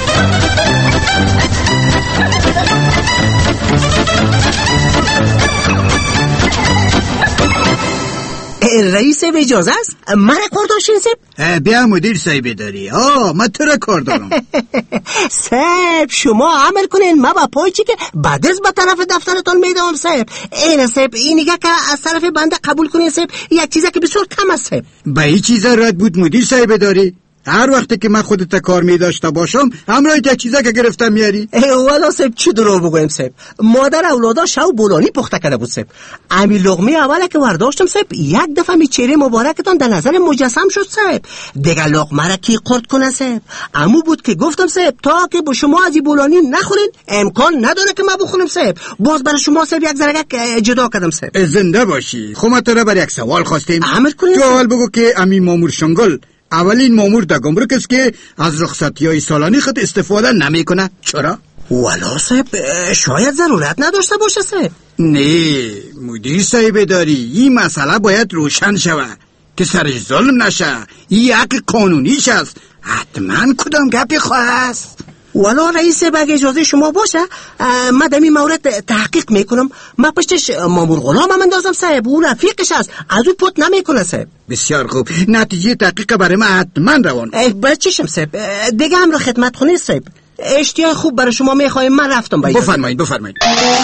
رئیس به اجازه است؟ من کار داشتین سب؟ بیا مدیر صاحب داری. آه من تو را کار دارم. سب شما عمل کنین، ما با پایچی که بعد از به طرف دفترتان میدم سب. این سب اینیگه که از طرف بنده قبول کنین سب یک چیزه که بسیار کم است سب. با این چیزه رد بود مدیر صاحب داری؟ هر وقت که من خودت کار می داشته باشم همراه یک چیزا که گرفتم میاری. والا سب چی درو بگویم سب، مادر اولادا شو بولانی پخته کرده بود سب. امی لقمه اوله که ورداشتم سب یک دفعه می چهره مبارکتان در نظر مجسم شد سب. دیگه لقمه را کی قرد کنه سب؟ امو بود که گفتم سب تا که با شما از بولانی نخورین امکان نداره که ما بخورم سب. باز برای شما سب یک زرگک جدا کردم سب. زنده باشی. خب ما تو را بر یک سوال خواستیم. عمل کنین. تو اول بگو که امی مامور شنگل اولین مامور در گمرک است که از رخصتی های سالانی خود استفاده نمی کنه. چرا؟ والا صاحب شاید ضرورت نداشته باشه صاحب. نه مدیر صاحب داری، این مسئله باید روشن شود که سرش ظلم نشه. این حق قانونیش است، حتما کدام گپی خواست. والا رئیس بگه اجازه شما باشه من در این مورد تحقیق میکنم. من پشتش مامور غلام هم اندازم صاحب، او رفیقش است، از او پت نمیکنه صاحب. بسیار خوب، نتیجه تحقیق برای من حتما روان. بچشم صاحب، دیگه هم را خدمت خونه صاحب. اشتیاق خوب برای شما میخوایم، من رفتم باید. بفرمایید بفرمایید.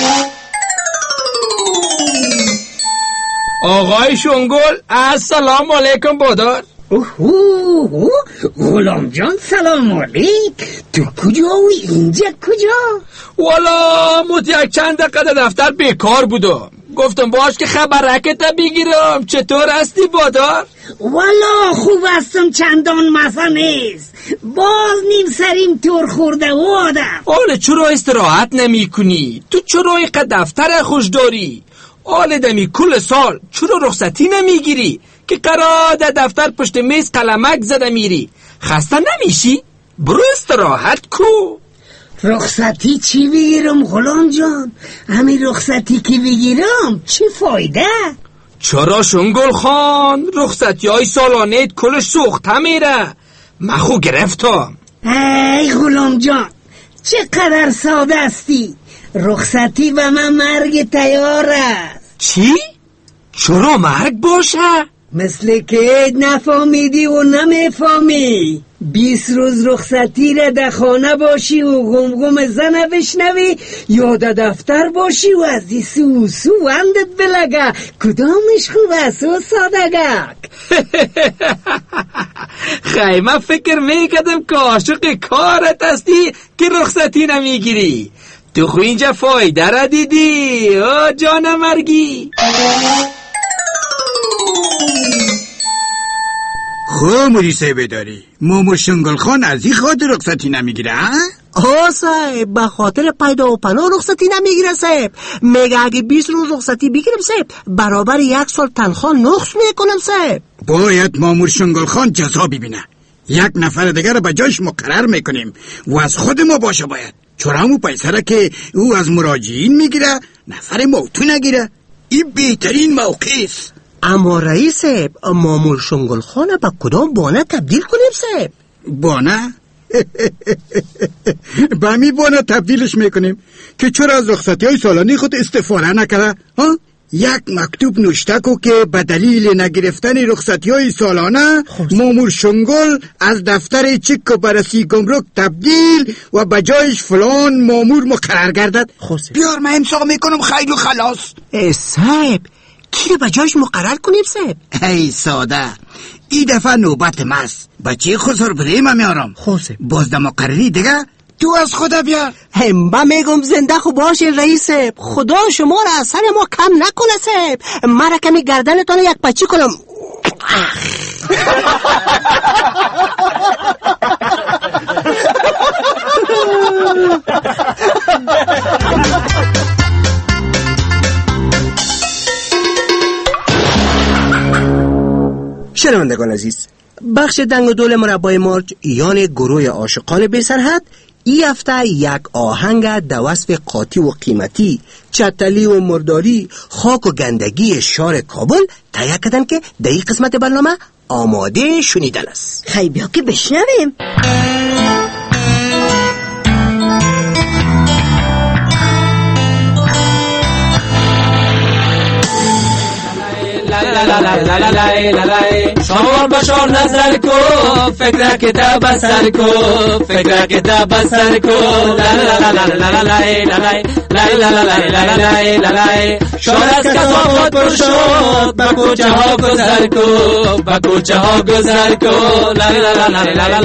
آقای شنگل السلام علیکم بادار. اوه غلام جان سلام علیک. تو کجا و اینجا کجا؟ والا مت یک چند دقیقه دفتر بیکار بودم، گفتم باش که خبرکت بگیرم. چطور هستی بادار؟ والا خوب هستم، چندان مسا نیست، باز نیم سریم تور خورده و آدم. آله چرا استراحت نمی کنی؟ تو چرا اینقدر دفتر خوش داری؟ آله دمی کل سال چرا رخصتی نمیگیری که قرار در دفتر پشت میز قلمک زده میری؟ خسته نمیشی؟ برو استراحت کو. رخصتی چی بگیرم غلام جان؟ همین رخصتی که بگیرم چی فایده؟ چرا شنگل خان؟ رخصتی های سالانه کلش سوخته میره، مخو گرفتم. ای غلام جان چقدر ساده استی، رخصتی و من مرگ تیار است. چی؟ چرا مرگ باشه؟ مثل که نفهمیدی و نمیفهمی. بیست روز رخصتی را در خانه باشی و گمگم زنه بشنوی یا در دفتر باشی و از دی سو سو اندت بلگه، کدامش خوب است و سادگک؟ خیمه فکر میکردم که عاشق کارت هستی که رخصتی نمیگیری. تو خو اینجا فایده را دیدی او جان مرگی. خوب مدیر صاحب داری، مامور شنگل خان از این خاطر رخصتی نمیگیره؟ آه صاحب به خاطر پیدا و پناه رخصتی نمیگیره صاحب. میگه اگه بیست روز رخصتی بگیرم صاحب برابر یک سال تنخواه نقص میکنم صاحب. باید مامور شنگل خان جزا ببینه، یک نفر دیگر رو به جاش مقرر میکنیم و از خود ما باشه باید، چرا همون پیسه را که او از مراجعین میگیره نفر موتو نگیره. این بهترین موقع است. اما رئیس صاحب مامور شنگل خانه با کدام بانه تبدیل کنیم صاحب؟ بانه؟ با می بانه تبدیلش میکنیم که چرا از رخصتی های سالانی خود استفاده نکرده؟ ها؟ یک مکتوب نوشته کو که به دلیل نگرفتن رخصتی های سالانه مامور شنگل از دفتر چک و بررسی گمرک تبدیل و به جایش فلان مامور مقرر گردد. بیار من امضا میکنم خیر و خلاص. صاحب کی به جایش مقرر کنیم صاحب؟ ای ساده، این دفعه نوبت ماست، بچه خسر بریم میارم. باز در مقرری دیگه تو از خدا بیار. من میگم زنده خوب باشین رئیس صاحب، خدا شما را از سر ما کم نکنه صاحب. من را کمی گردنتان یک پچی کنم. شنوندگان عزیز، بخش دنگ و دول مربای مارج یعنی گروه عاشقان بی سرحد ای هفته یک آهنگ در وصف قاطی و قیمتی، چتلی و مرداری، خاک و گندگی شهر کابل تهیه کردن که در این قسمت برنامه آماده شنیدن است. خیلی بیا که بشنویم. شما بشار نظر کو فکر که تا بسر کو فکر که تا بسر کو لا لا لا لا لا لا لا لا لا شور از کسافات پر شد با کوچه ها گذر کو با کوچه ها گذر کو لا لا لا لا لا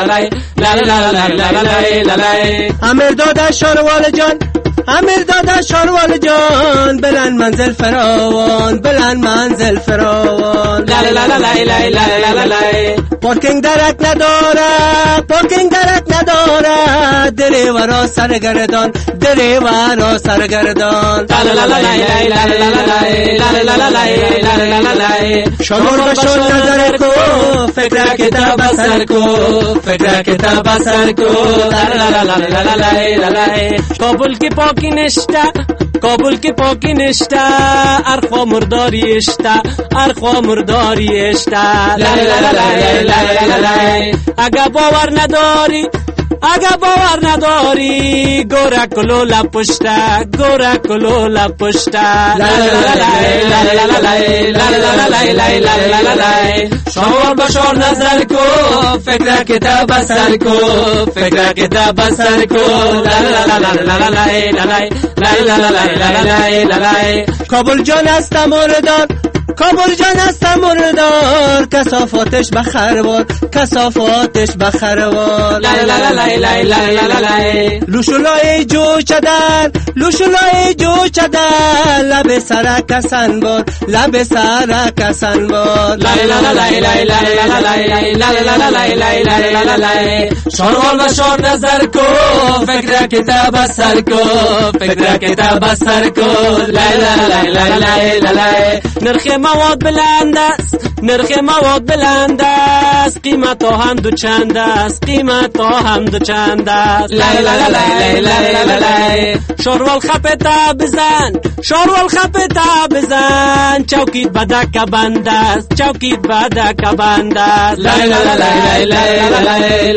لا لا لا لا امیر داده شاروال جان، امیر داده شاروال جان، بلند منزل فراوان، بلند منزل فراوان. لا لا لا لا لا لا لا لا پارکینگ درک نداره، پارکینگ درک نداره، دریورا سرگردان، دریورا سرگردان. لا لا لا لا لا لا لا لا لا لا لا شمار بشون نظر کو فکر که تا بسر کو فکر که تا بسر کو. لا لا لا لا لا لا لا کابل کی پاکی نشته، کابل کی پاکی نشته، ارخوا مرداری اشته، ارخوا مرداری اشته. لا لا لا لا لا لا اگه باور نداری، اگه باور نداری گورا کلو لپشته، گورا کلو لپشته. لا لا لا لا لا لا لا لا لا لا لا شما بشار نظر کو فکر که تا بسر کو فکر که تا بسر کو. لا لا لا لا لا لا لا لا لا لا کابل جان است مردار، کابل جان است مردار، کسافاتش بخروار، کسافاتش بخروار. لا لا لا لا لا لا لا لوشولای جو چدن، لوشولای جو چدن، لب سر کسن بار، لب سر کسن بار. لا لا لا لا لا لا لا لا لا لا لا شاروال بشار نظر کو فکر که تا بسر کو فکر که تا بسر کو. لا لا لا لا لا لا نرخ مواد بلند است، نرخ مواد بلند است، قیمت ها هم دو چند است، قیمت ها هم دو چند است. لا لا لا لا لا لا لا شاروال خپتا بزن، شاروال خپتا بزن، چوکیت بدک بند است، چوکیت بدک بند است. لا لا لا لا لا لا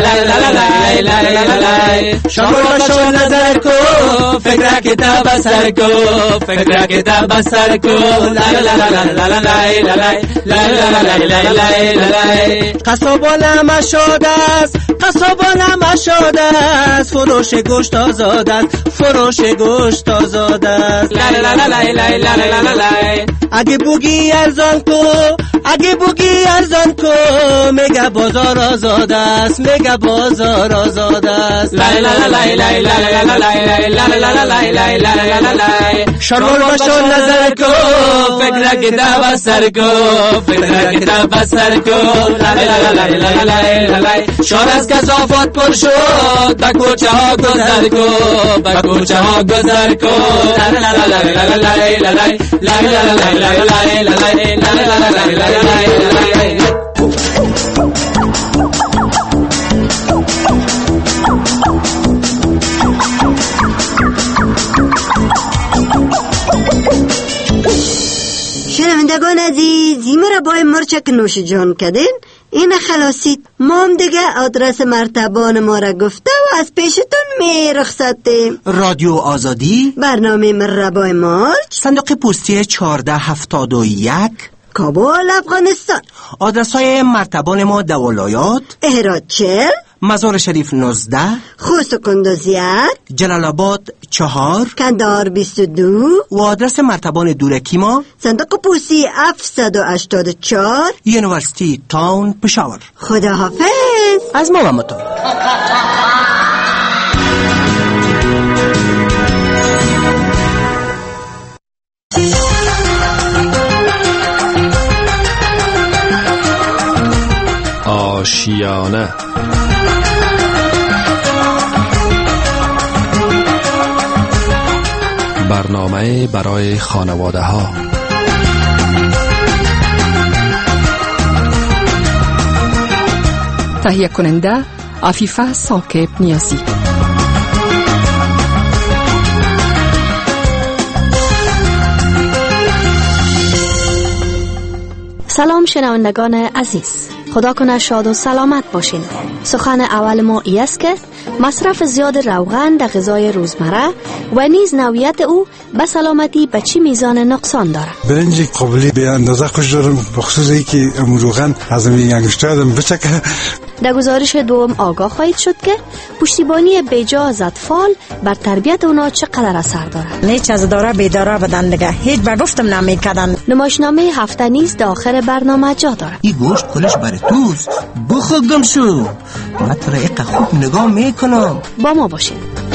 لا لا لا لا شاروال بشار نظر کو فکر که تا بسر کو فکر که تا بسر کو. لا لا لا لا لا لا لا لا لا لا قصابان مشاد است، قصابان مشاد است، فروش گوشت آزاد است، فروش گوشت آزاد است. لا لا لا لا لا لا لا لا اگه بوگی ارزان کو، اگه بوگی ارزان کو، میگه بازار آزاد است، میگه بازار آزاد است. لا لا لا لا لا لا لا لا لا لا لا لا شاروال بشار نظر کو فکر که تا بسر کو فکر که تا بسر کو. لا لا لا لا لا لا شار از کثافات پر شد با کوچه ها گذر کو با کوچه ها گذر کو. لا لا لا لا لا لا لا لا لا لا لا لا لا لا لا لا. شنوندگان عزیز، این مربای مرچک نوش جان کردین، این خلاصید. ما هم دیگه آدرس مرتبان ما را گفته و از پیشتون می رخصتیم. رادیو آزادی، برنامه مربای مرچ، صندوق پستی چهارده هفتاد و یک، کابل، افغانستان. آدرس های مرتبان ما در ولایات: اهرات چهل، مزار شریف نوزده، خوست و کندوز یک، جلال آباد چهار، کندهار بیست و دو و آدرس مرتبان دورکی ما: صندوق پستی هفتصد و هشتاد و چهار، یونیورسیتی تاون، پشاور. خداحافظ از ما و متون. آشیانه. برنامه برای خانواده ها. تهیه کننده عفیفه ساکب نیازی. سلام شنوندگان عزیز، خدا کنه شاد و سلامت باشین. سخن اول ما ای است که مصرف زیاد روغن در غذای روزمره و نیز نوعیت او به سلامتی به چی میزان نقصان داره؟ برنج قابلی به اندازه خوش دارم، بخصوص اینکه روغن از این انگشتر آدم بچکه. در گزارش دوم آگاه خواهید شد که پشتیبانی بیجا از اطفال بر تربیت اونا چقدر اثر داره. نیچ از داره بیداره بدن دیگه، هیچ بر گفتم نمیکردن. نمایشنامه هفته نیز در آخر برنامه جا داره. این گوشت کلش بر توست، بخور گم شو. من تو را ایقا خوب نگاه میکنم. با ما باشین.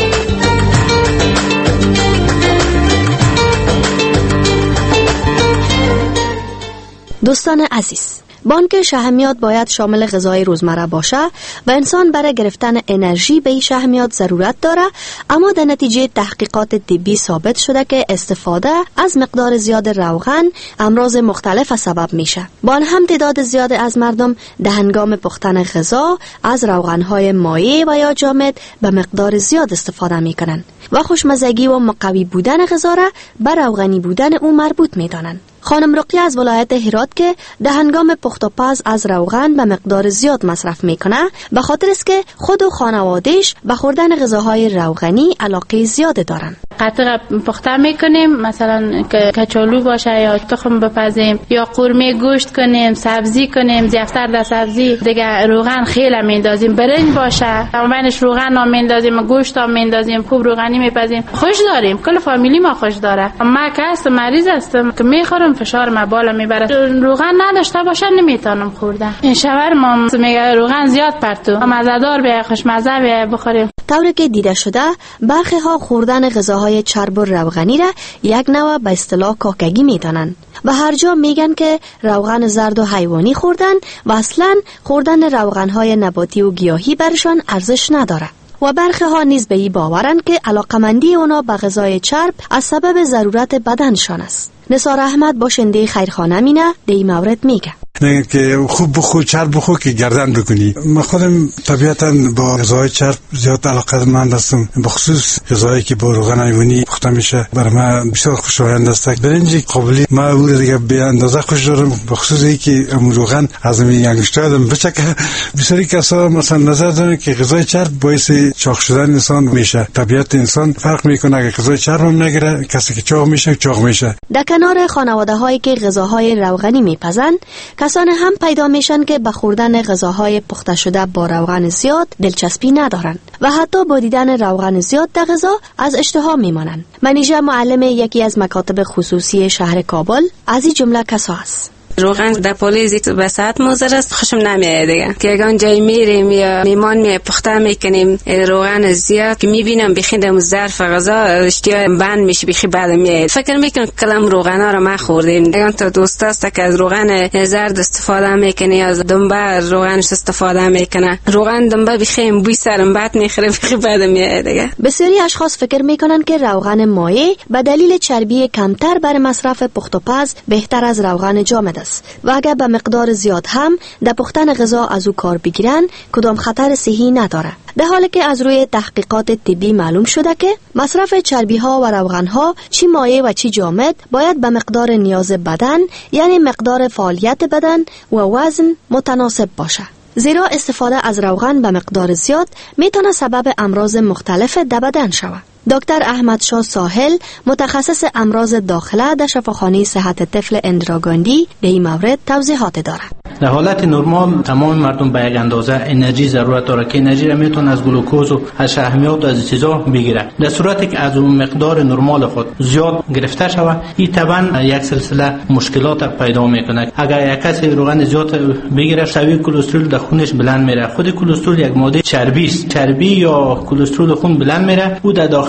دوستان عزیز، بانک شحمیات باید شامل غذای روزمره باشه و انسان برای گرفتن انرژی به این شحمیات ضرورت داره، اما در نتیجه تحقیقات طبی ثابت شده که استفاده از مقدار زیاد روغن امراض مختلف سبب میشه. با آن هم تعداد زیاد از مردم در هنگام پختن غذا از روغنهای مایع و یا جامد به مقدار زیاد استفاده میکنن و خوشمزگی و مقوی بودن غذا را به روغنی بودن او مربوط میدانند. خانم رقیه از ولایت هرات که در هنگام پخت و پز از روغن به مقدار زیاد مصرف میکنه، به خاطر است که خود و خانواده‌اش به خوردن غذاهای روغنی علاقه زیاد دارن. قطعه پخته میکنیم، مثلا کچالو باشه یا تخم بپزیم یا قورمه گوشت کنیم، سبزی کنیم، زیفتر در سبزی دیگه روغن خیلی میندازیم. برنج باشه بینش روغن هم میندازیم، گوشت هم میندازیم، خوب روغنی میپزیم. خوش داریم، کل فامیلی ما خوش داره. ما که هستم مریض هستم که میخورم فشار ما بالا میبره، روغن نداشته باشه نمیتونم خوردن. این شاورما میگه روغن زیاد پرتو، مزه‌دار به خوشمزه به بخوریم. طوری که دیده شده برخی ها خوردن غذاهای چرب و روغنی را یک نوع به اصطلاح کاکگی میدانند و هر جا میگن که روغن زرد و حیوانی خوردن و اصلا خوردن روغنهای نباتی و گیاهی برشان ارزش نداره. و برخی ها نیز به این باورند که علاقمندی اونا به غذای چرب از سبب ضرورت بدنشان است. نثار احمد باشنده خیرخانه مینه در این مورد میگه نه که خوب بخور چرب بخور که گردن بکنی. من خودم طبیعتا با غذای چرب زیاد علاقه‌مند هستم، به خصوص غذایی که با روغن حیوانی پخته میشه برای من بسیار خوشایند است. برنج قابلی ما او دیگه به اندازه خوش دارم، به خصوص اینکه روغن از این انگشتر آدم بچکه. بسیاری کسا مثلا نظر دارن که غذای چرب باعث چاق شدن انسان میشه. طبیعت انسان فرق میکنه، اگه غذای چرب هم نگیره کسی که چاق میشه چاق میشه. در کنار خانواده هایی که غذاهای روغنی میپزند، کسان هم پیدا میشن که به خوردن غذاهای پخته شده با روغن زیاد دلچسپی ندارند و حتی با دیدن روغن زیاد در غذا از اشتها میمانند. منیژه معلم یکی از مکاتب خصوصی شهر کابل از این جمله کسا است. روغن در پالیزی به ساعت موزر است، خوشم نمیاد دیگه که اگه جای میریم یا میمان می پخته میکنیم روغن زیاد که میبینم بخیدم ظرف غذا اشتیا بند میشه بخی بعد میاد. فکر میکنم کلم روغن ها رو ما خوردیم. اگه تو دوست است که از روغن زرد استفاده میکنی یا از دنبه روغنش استفاده میکنه، روغن دنبه بخیم بوی سرم بعد میخوره بخی بعد میاد دیگه. بسیاری اشخاص فکر میکنن که روغن مایع به دلیل چربی کمتر برای مصرف پخت و پز بهتر از روغن جامد است و اگر به مقدار زیاد هم در پختن غذا از او کار بگیرن کدام خطر صحی نداره، در حالی که از روی تحقیقات طبی معلوم شده که مصرف چربی ها و روغن ها چی مایع و چی جامد باید به مقدار نیاز بدن، یعنی مقدار فعالیت بدن و وزن متناسب باشه. زیرا استفاده از روغن به مقدار زیاد میتونه سبب امراض مختلف در بدن شود. دکتر احمد شاه ساحل متخصص امراض داخله در شفاخانه صحت طفل اندراگاندی در این مورد توضیحات دارد. در حالت نرمال تمام مردم به یک اندازه انرژی ضرورت داره که انرژی را میتونه از گلوکوز و از شحمیات و از چیزا بگیره. در صورتی که از اون مقدار نرمال خود زیاد گرفته شود، این طبعا یک سلسله مشکلات پیدا میکنه. اگر یک کسی روغن زیاد بگیره، شوی کلسترول در خونش بلند میره. خود کلسترول یک ماده چربی است. چربی یا کلسترول خون بلند میره، او در داخل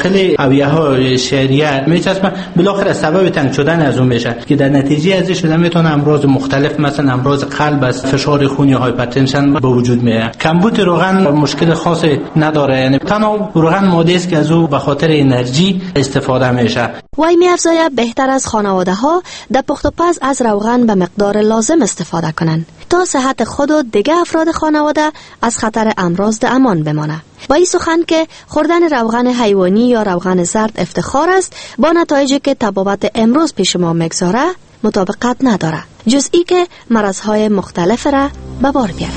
داخل اویه ها شهریه میچسبن، بالاخره سبب تنگ شدن از اون میشه که در نتیجه ازش شده میتونه امراض مختلف مثلا امراض قلب است، فشار خون یا هایپرتنشن به وجود میاد. کمبود روغن مشکل خاصی نداره، یعنی تنها روغن ماده است که از او به خاطر انرژی استفاده میشه. وای می‌افزاید بهتر از خانواده ها در پخت و پز از روغن به مقدار لازم استفاده کنند تا صحت خود و دیگر افراد خانواده از خطر امراض در امان بمانه. با این سخن که خوردن روغن حیوانی یا روغن زرد افتخار است، با نتایجی که طبابت امروز پیش ما میگذاره مطابقت نداره، جز ای که مرضهای مختلف را به بار بیاره.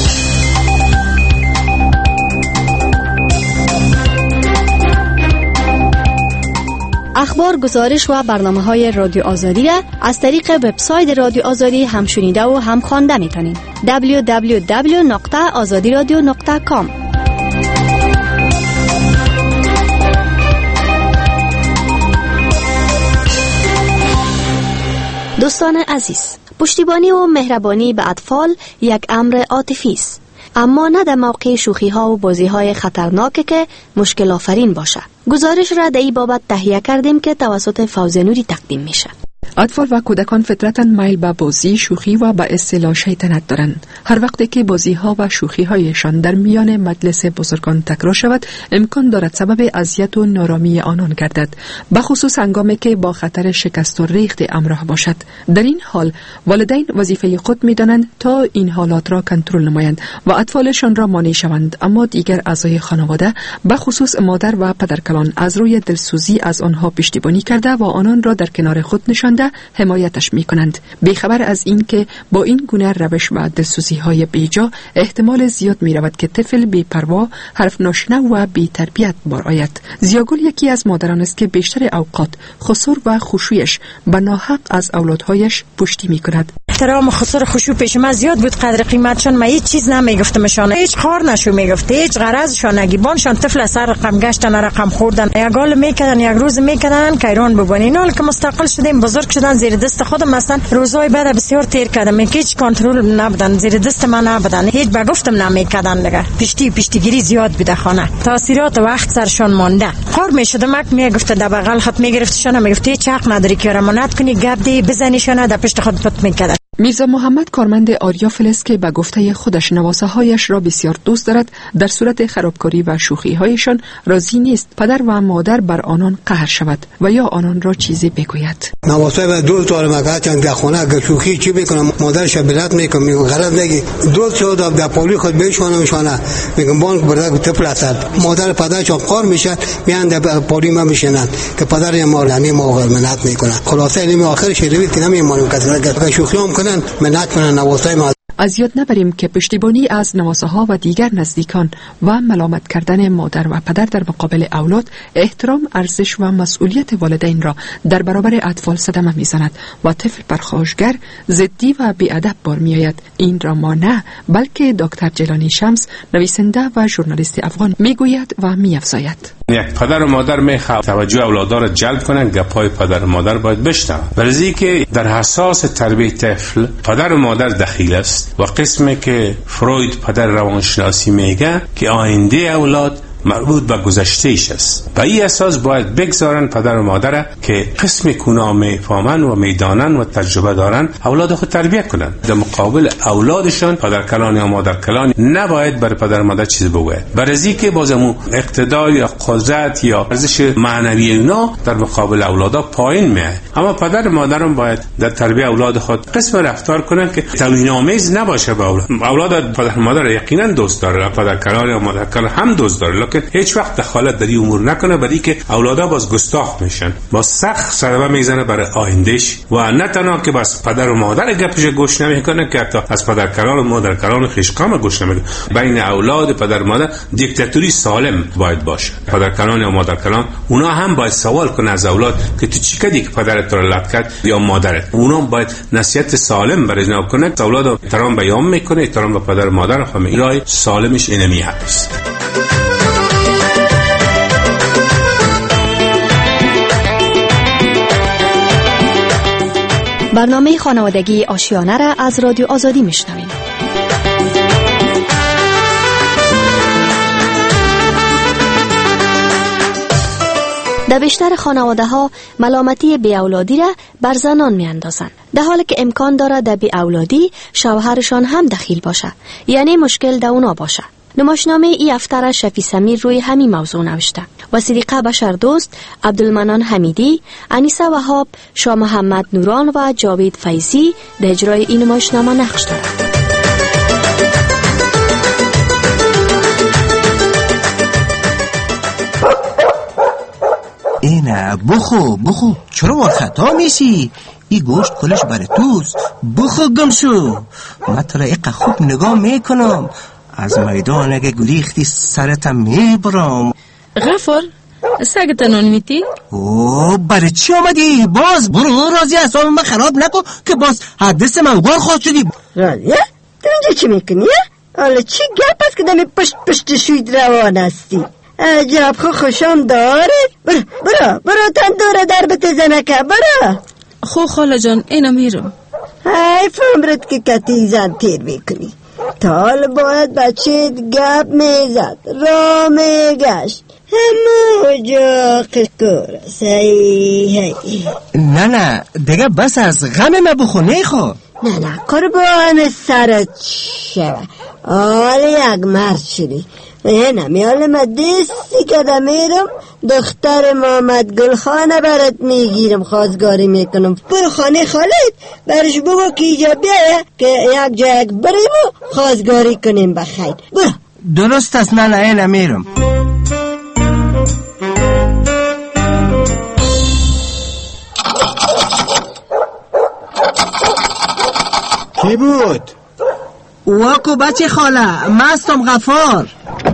اخبار، گزارش و برنامه‌های رادیو آزادی را از طریق وبسایت رادیو آزادی هم شنیده و هم خوانده می‌تونید. دبلیو دبلیو دبلیو نقطه آزادی رادیو نقطه کام. دوستان عزیز، پشتیبانی و مهربانی به اطفال یک امر عاطفی است، اما نه در موقع شوخی ها و بازی های خطرناک که مشکل آفرین باشه. گزارش را در این بابت تهیه کردیم که توسط فوزیه نوری تقدیم میشه. اطفال و کودکان فطرتاً میل به بازی، شوخی و به اصطلاح شیطنت دارند. هر وقتی که بازی ها و شوخی هایشان در میان مجلس بزرگان تکرار شود، امکان دارد سبب اذیت و نارامی آنان گردد، بخصوص هنگامی که با خطر شکست و ریخت همراه باشد. در این حال والدین وظیفه خود می‌دانند تا این حالات را کنترل نمایند و اطفالشان را مانع شوند، اما دیگر اعضای خانواده بخصوص مادر و پدرکلان از روی دلسوزی از آنها پشتیبانی کرده و آنان را در کنار خود نشانده حمایتش می کنند، بیخبر از این که با این گونه روش و دلسوزی های بیجا احتمال زیاد می رود که طفل بی پروا، حرف ناشنو و بی تربیت بار آید. زیاگل یکی از مادران است که بیشتر اوقات خسور و خشوعش به ناحق از اولادهایش پشتی می کند. احترام و خسور خشوع پیش من زیاد بود، قدر قیمتشان من هیچ چیز نمیگفتمشان، هیچ کار نشو میگفت، هیچ غرضشان نگیبانشان طفل سر رقم گشتن، رقم خوردن، یک گال میکردن، یک روز میکردن کیران ببنین. حالا که مستقل شدیم، بزرگ شدن، زیر دست خودم مثلا روزای بعد بسیار تیر کردم، هیچ کنترل نبودن، زیر دست من نبودن، هیچ بگفتم نمیکردن دیگه. پشتی پشتیگیری زیاد بوده خانه، تاثیرات وقت سرشان مانده. قار میشد مک میگفت در بغل خط میگرفتشون، میگفت هیچ حق نداری که رمانت کنی، گپ دی بزنیشون، در پشت خود پت میکردن. میرزا محمد کارمند آریا فلز که به گفته خودش نواسه هایش را بسیار دوست دارد، در صورت خرابکاری و شوخی هایشان راضی نیست پدر و مادر بر آنان قهر شود و یا آنان را چیزی بگوید. نواسه به دو تا مگاتن در خانه اگر شوخی چی بکنم مادرش بلد میکنم، میگم غلط نگی، دو تا در پولی خود بهشونه میشونه، میگم بانک برای طفل است، مادر پدرش قار میشن، میان در پولی ما میشنن که پدر ما لعنی ما منت میکنه. خلاصه اینم آخر شیروی که نمیمونم که شوخی هم کنن منت کنن نواسه ما. از یاد نبریم که پشتیبانی از نواسه ها و دیگر نزدیکان و ملامت کردن مادر و پدر در مقابل اولاد احترام، ارزش و مسئولیت والدین را در برابر اطفال صدمه میزند و طفل پرخاشگر، ضدی و بی‌ادب بار میآید. این را ما نه، بلکه دکتر جیلانی شمس، نویسنده و ژورنالیست افغان میگوید و میافزاید. یک پدر و مادر میخواد توجه اولادها را جلب کنن، گپای پدر و مادر باید بشنون، برای که در حساس تربیت طفل پدر و مادر دخیل است و قسمی که فروید پدر روانشناسی میگه که آینده اولاد مربوط به گذشته ایش است. به این اساس باید بگذارن پدر و مادر که قسم کونا میفهمن و میدانن و تجربه دارن اولاد خود تربیت کنن. در مقابل اولادشان پدر کلان یا مادر کلان نباید بر پدر و مادر چیز بگوید، برای که بازمو اقتدار یا قدرت یا ارزش معنوی اونا در مقابل اولادها پایین میاد. اما پدر و مادرم باید در تربیت اولاد خود قسم رفتار کنن که توهین‌آمیز نباشه به اولاد. اولاد پدر و مادر یقینا دوست داره، پدر کلان یا مادر کلان هم دوست داره، که هیچ وقت دخالت در این امور نکنه، برای که اولادا باز گستاخ میشن، با سخت ضربه میزنه برای آیندهش و نه تنها که بس پدر و مادر گپش گوش نمیکنه که حتی از پدر کلان و مادر کلان و خیشقام گوش نمیکنه. بین اولاد پدر و مادر دیکتاتوری سالم باید باشه. پدر کلان و مادر کلان اونا هم باید سوال کنه از اولاد که تو چی کردی که پدرت تو رو لط کرد یا مادرت. اونا باید نصیحت سالم برای جناب کنه. اولاد احترام بیان میکنه، احترام به پدر و مادر خو میگه، سالمش اینمی هست. برنامه خانوادگی آشیانه را از رادیو آزادی میشنویم. در بیشتر خانواده ها ملامتی بی اولادی را بر زنان می اندازند، در حالی که امکان داره در بی اولادی شوهرشان هم دخیل باشه، یعنی مشکل در اونا باشه. نمایشنامه ای هفته شفیع سمیر روی همین موضوع نوشته و صدیقه بشردوست، عبدالمنان حمیدی، انیسه وهاب، شاه محمد نوران و جاوید فیضی در اجرای این نمایشنامه نقش دارند. اینه بخو بخو، چرا وار خطا میشی؟ ای گوشت کلش برای توست، بخو گم شو. من تو را ایقا خوب نگاه میکنم، از میدان اگه گریختی سرتم میبرم. غفار سگت نان میتی؟ اوه برای چی آمدی؟ باز برو راضی اصلا من خراب نکن که باز حدث من گار خواهد شدی. راضیه؟ تو اینجا چی میکنی؟ حالا چی گپ است که دمی پشت پشت شوید روان هستی؟ عجب خو خوشم داره. برو برو برو تن دوره در بتزنه که برو. خو خاله جان اینا میرم. حیف عمرت که کتی زن تیر میکنی. تال باید بچه گپ میزد، را میگشت، همه جا قشکور صحیح. نه نه دیگه بس از غم ما بخو نیخو. نه نه قربان سرت شوه، حال یک مرد شدی. نه نمیال ما دستی که میرم دختر محمد گلخانه برات میگیرم، خواستگاری میکنم. برو خانه خالد برش بگو که اینجا بیایه که یک جا یک بریم و خواستگاری کنیم بخیر. برو. درست است. نه نه نمیرم. کی بود؟ واکو بچه خاله، مستم غفار.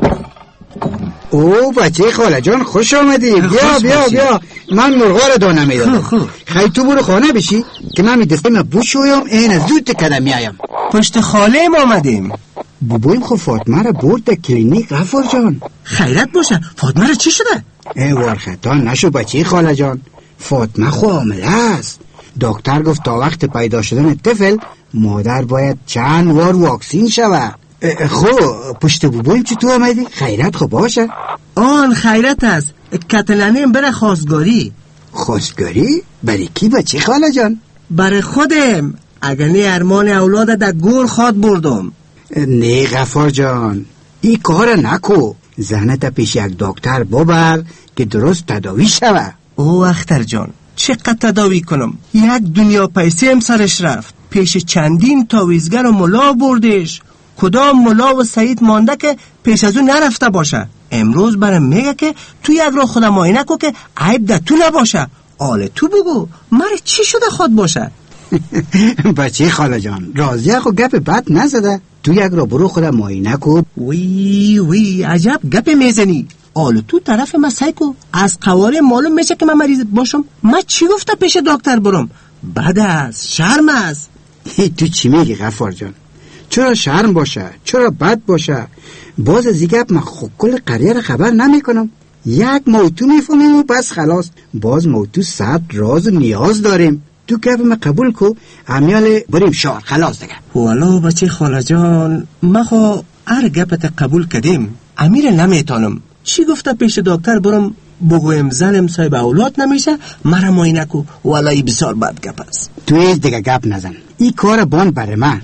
او بچه خاله جان خوش آمدی. بیا بیا بیا، من مرغا رو دانه میدادم. خیلی تو برو خانه بشی که من می دستم بوشویم این زود کده میایم. پشت خاله ما آمدیم. بابایم خو فاطمه رو برد در کلینیک غفار جان. خیرت باشه. فاطمه رو چی شده؟ ای ورختا نشو بچه خاله جان، فاطمه خو حامله است. دکتر گفت تا وقت پیدا شدن طفل مادر باید چند وار واکسین شوه. خو پشت بابایم چی تو آمدی؟ خیرت خو باشه؟ آن خیرت است. کتلنیم بره خواستگاری. خواستگاری؟ برای کی بچه خاله جان؟ برای خودم. اگر نه ارمان اولاد در گور خواد بردم. نه غفار جان، این کار نکو. زنت پیش یک دکتر ببر که درست تداوی شوه. او اختر جان چقدر تداوی کنم؟ یک دنیا پیسه هم سرش رفت. پیش چندین تاویزگر و ملا بردش. کدام ملا و سعید مانده که پیش از اون نرفته باشه. امروز برام میگه که تو یک رو خودم معاینه کو که عیب در تو نباشه. آله تو بگو مره چی شده خود باشه؟ بچه خاله جان راضیه خو گپ بد نزده. تو یک رو برو خودم معاینه کو. وی وی عجب گپ میزنی. آله تو طرف ما سعی کو. از قواره معلوم میشه که من مریض باشم. من چی گفته پیش دکتر برم؟ بد است، شرم است. تو چی میگی غفار جان؟ چرا شرم باشه؟ چرا بد باشه؟ باز از این گپ من خب کل قریه رو خبر نمی کنم. یک موتو میفهمیم و بس خلاص. باز موتو صد راز و نیاز داریم. تو گپ من قبول کو، امیال بریم شار خلاص دیگه. والا بچه خاله جان ما خو هر گپت قبول کردیم. امیر نمیتانم چی گفته پیش دکتر برم بگویم زنم صاحب اولاد نمیشه مرا معاینه کو. والا ای بسیار بد گپ است. تو ایز دیگه گپ نزن. این کار بان بر من.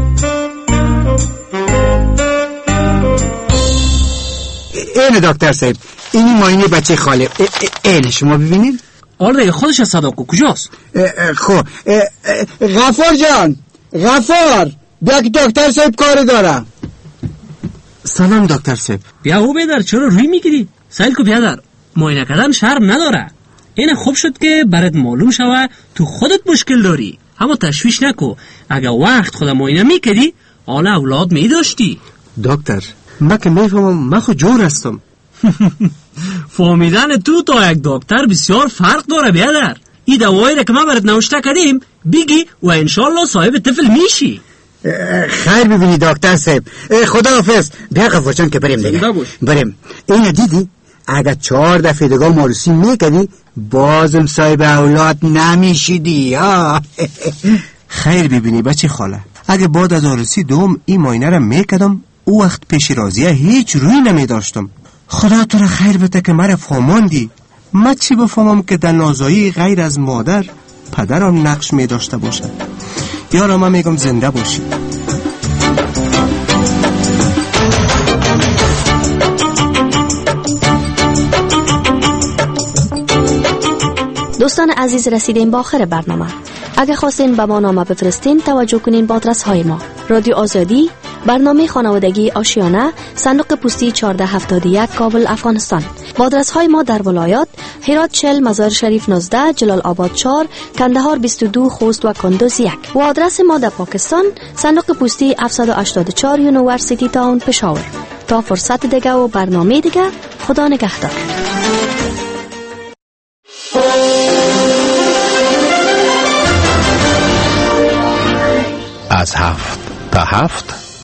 اینه دکتر صاحب، این معاینه بچه خاله. اینه شما ببینید. آره خودش صداقو کجاست؟ خب غفار جان، غفار بیا که دکتر صاحب کار داره. سلام دکتر صاحب. بیا او بیدار چرا روی میگیری؟ سایل کو بیادر معاینه کردن شرم نداره. این خوب شد که برات معلوم شوه تو خودت مشکل داری. اما تشویش نکو. اگه وقت خودت معاینه میکردی حالا اولاد میداشتی. دکتر من که میفهمم من خود جور هستم. فهمیدن تو تا یک دکتر بسیار فرق داره بیادر. این دوایی را که ما برات نوشته کردیم بگی و انشالله صاحب طفل میشی. خیر ببینی دکتر صاحب. خدا حافظ. بیا غفار جان که بریم دیگه. بریم. این دیدی اگر چهار دفعه دیگه مارسی میکردی بازم صاحب اولاد نمیشیدی. خیر ببینی بچه خاله، اگه بعد از عروسی دوم این معاینه را میکردم او وقت پیش راضیه هیچ روی نمیداشتم. خدا تو را خیر بده که مرا فهماندی. من چی بفهمم که در نازایی غیر از مادر پدرم نقش می داشته باشد؟ یارا من میگم زنده باشی. دوستان عزیز، رسیدیم با آخر برنامه. اگه خواستین به ما نامه بفرستین، توجه کنین با آدرس های ما: رادیو آزادی، برنامه خانوادگی آشیانه، صندوق پستی چهارده هفتاد و یک، کابل، افغانستان. با آدرس های ما در ولایات: هرات چهل، مزار شریف نوزده، جلال آباد چهار، کندهار بیست و دو، خوست و کندوز یک. و آدرس ما در پاکستان: صندوق پستی هفتصد و هشتاد و چهار، یونیورسیتی تاون، پشاور. تا فرصت دیگه و برنامه دیگه، خدا نگهدار. از هفت تا هفت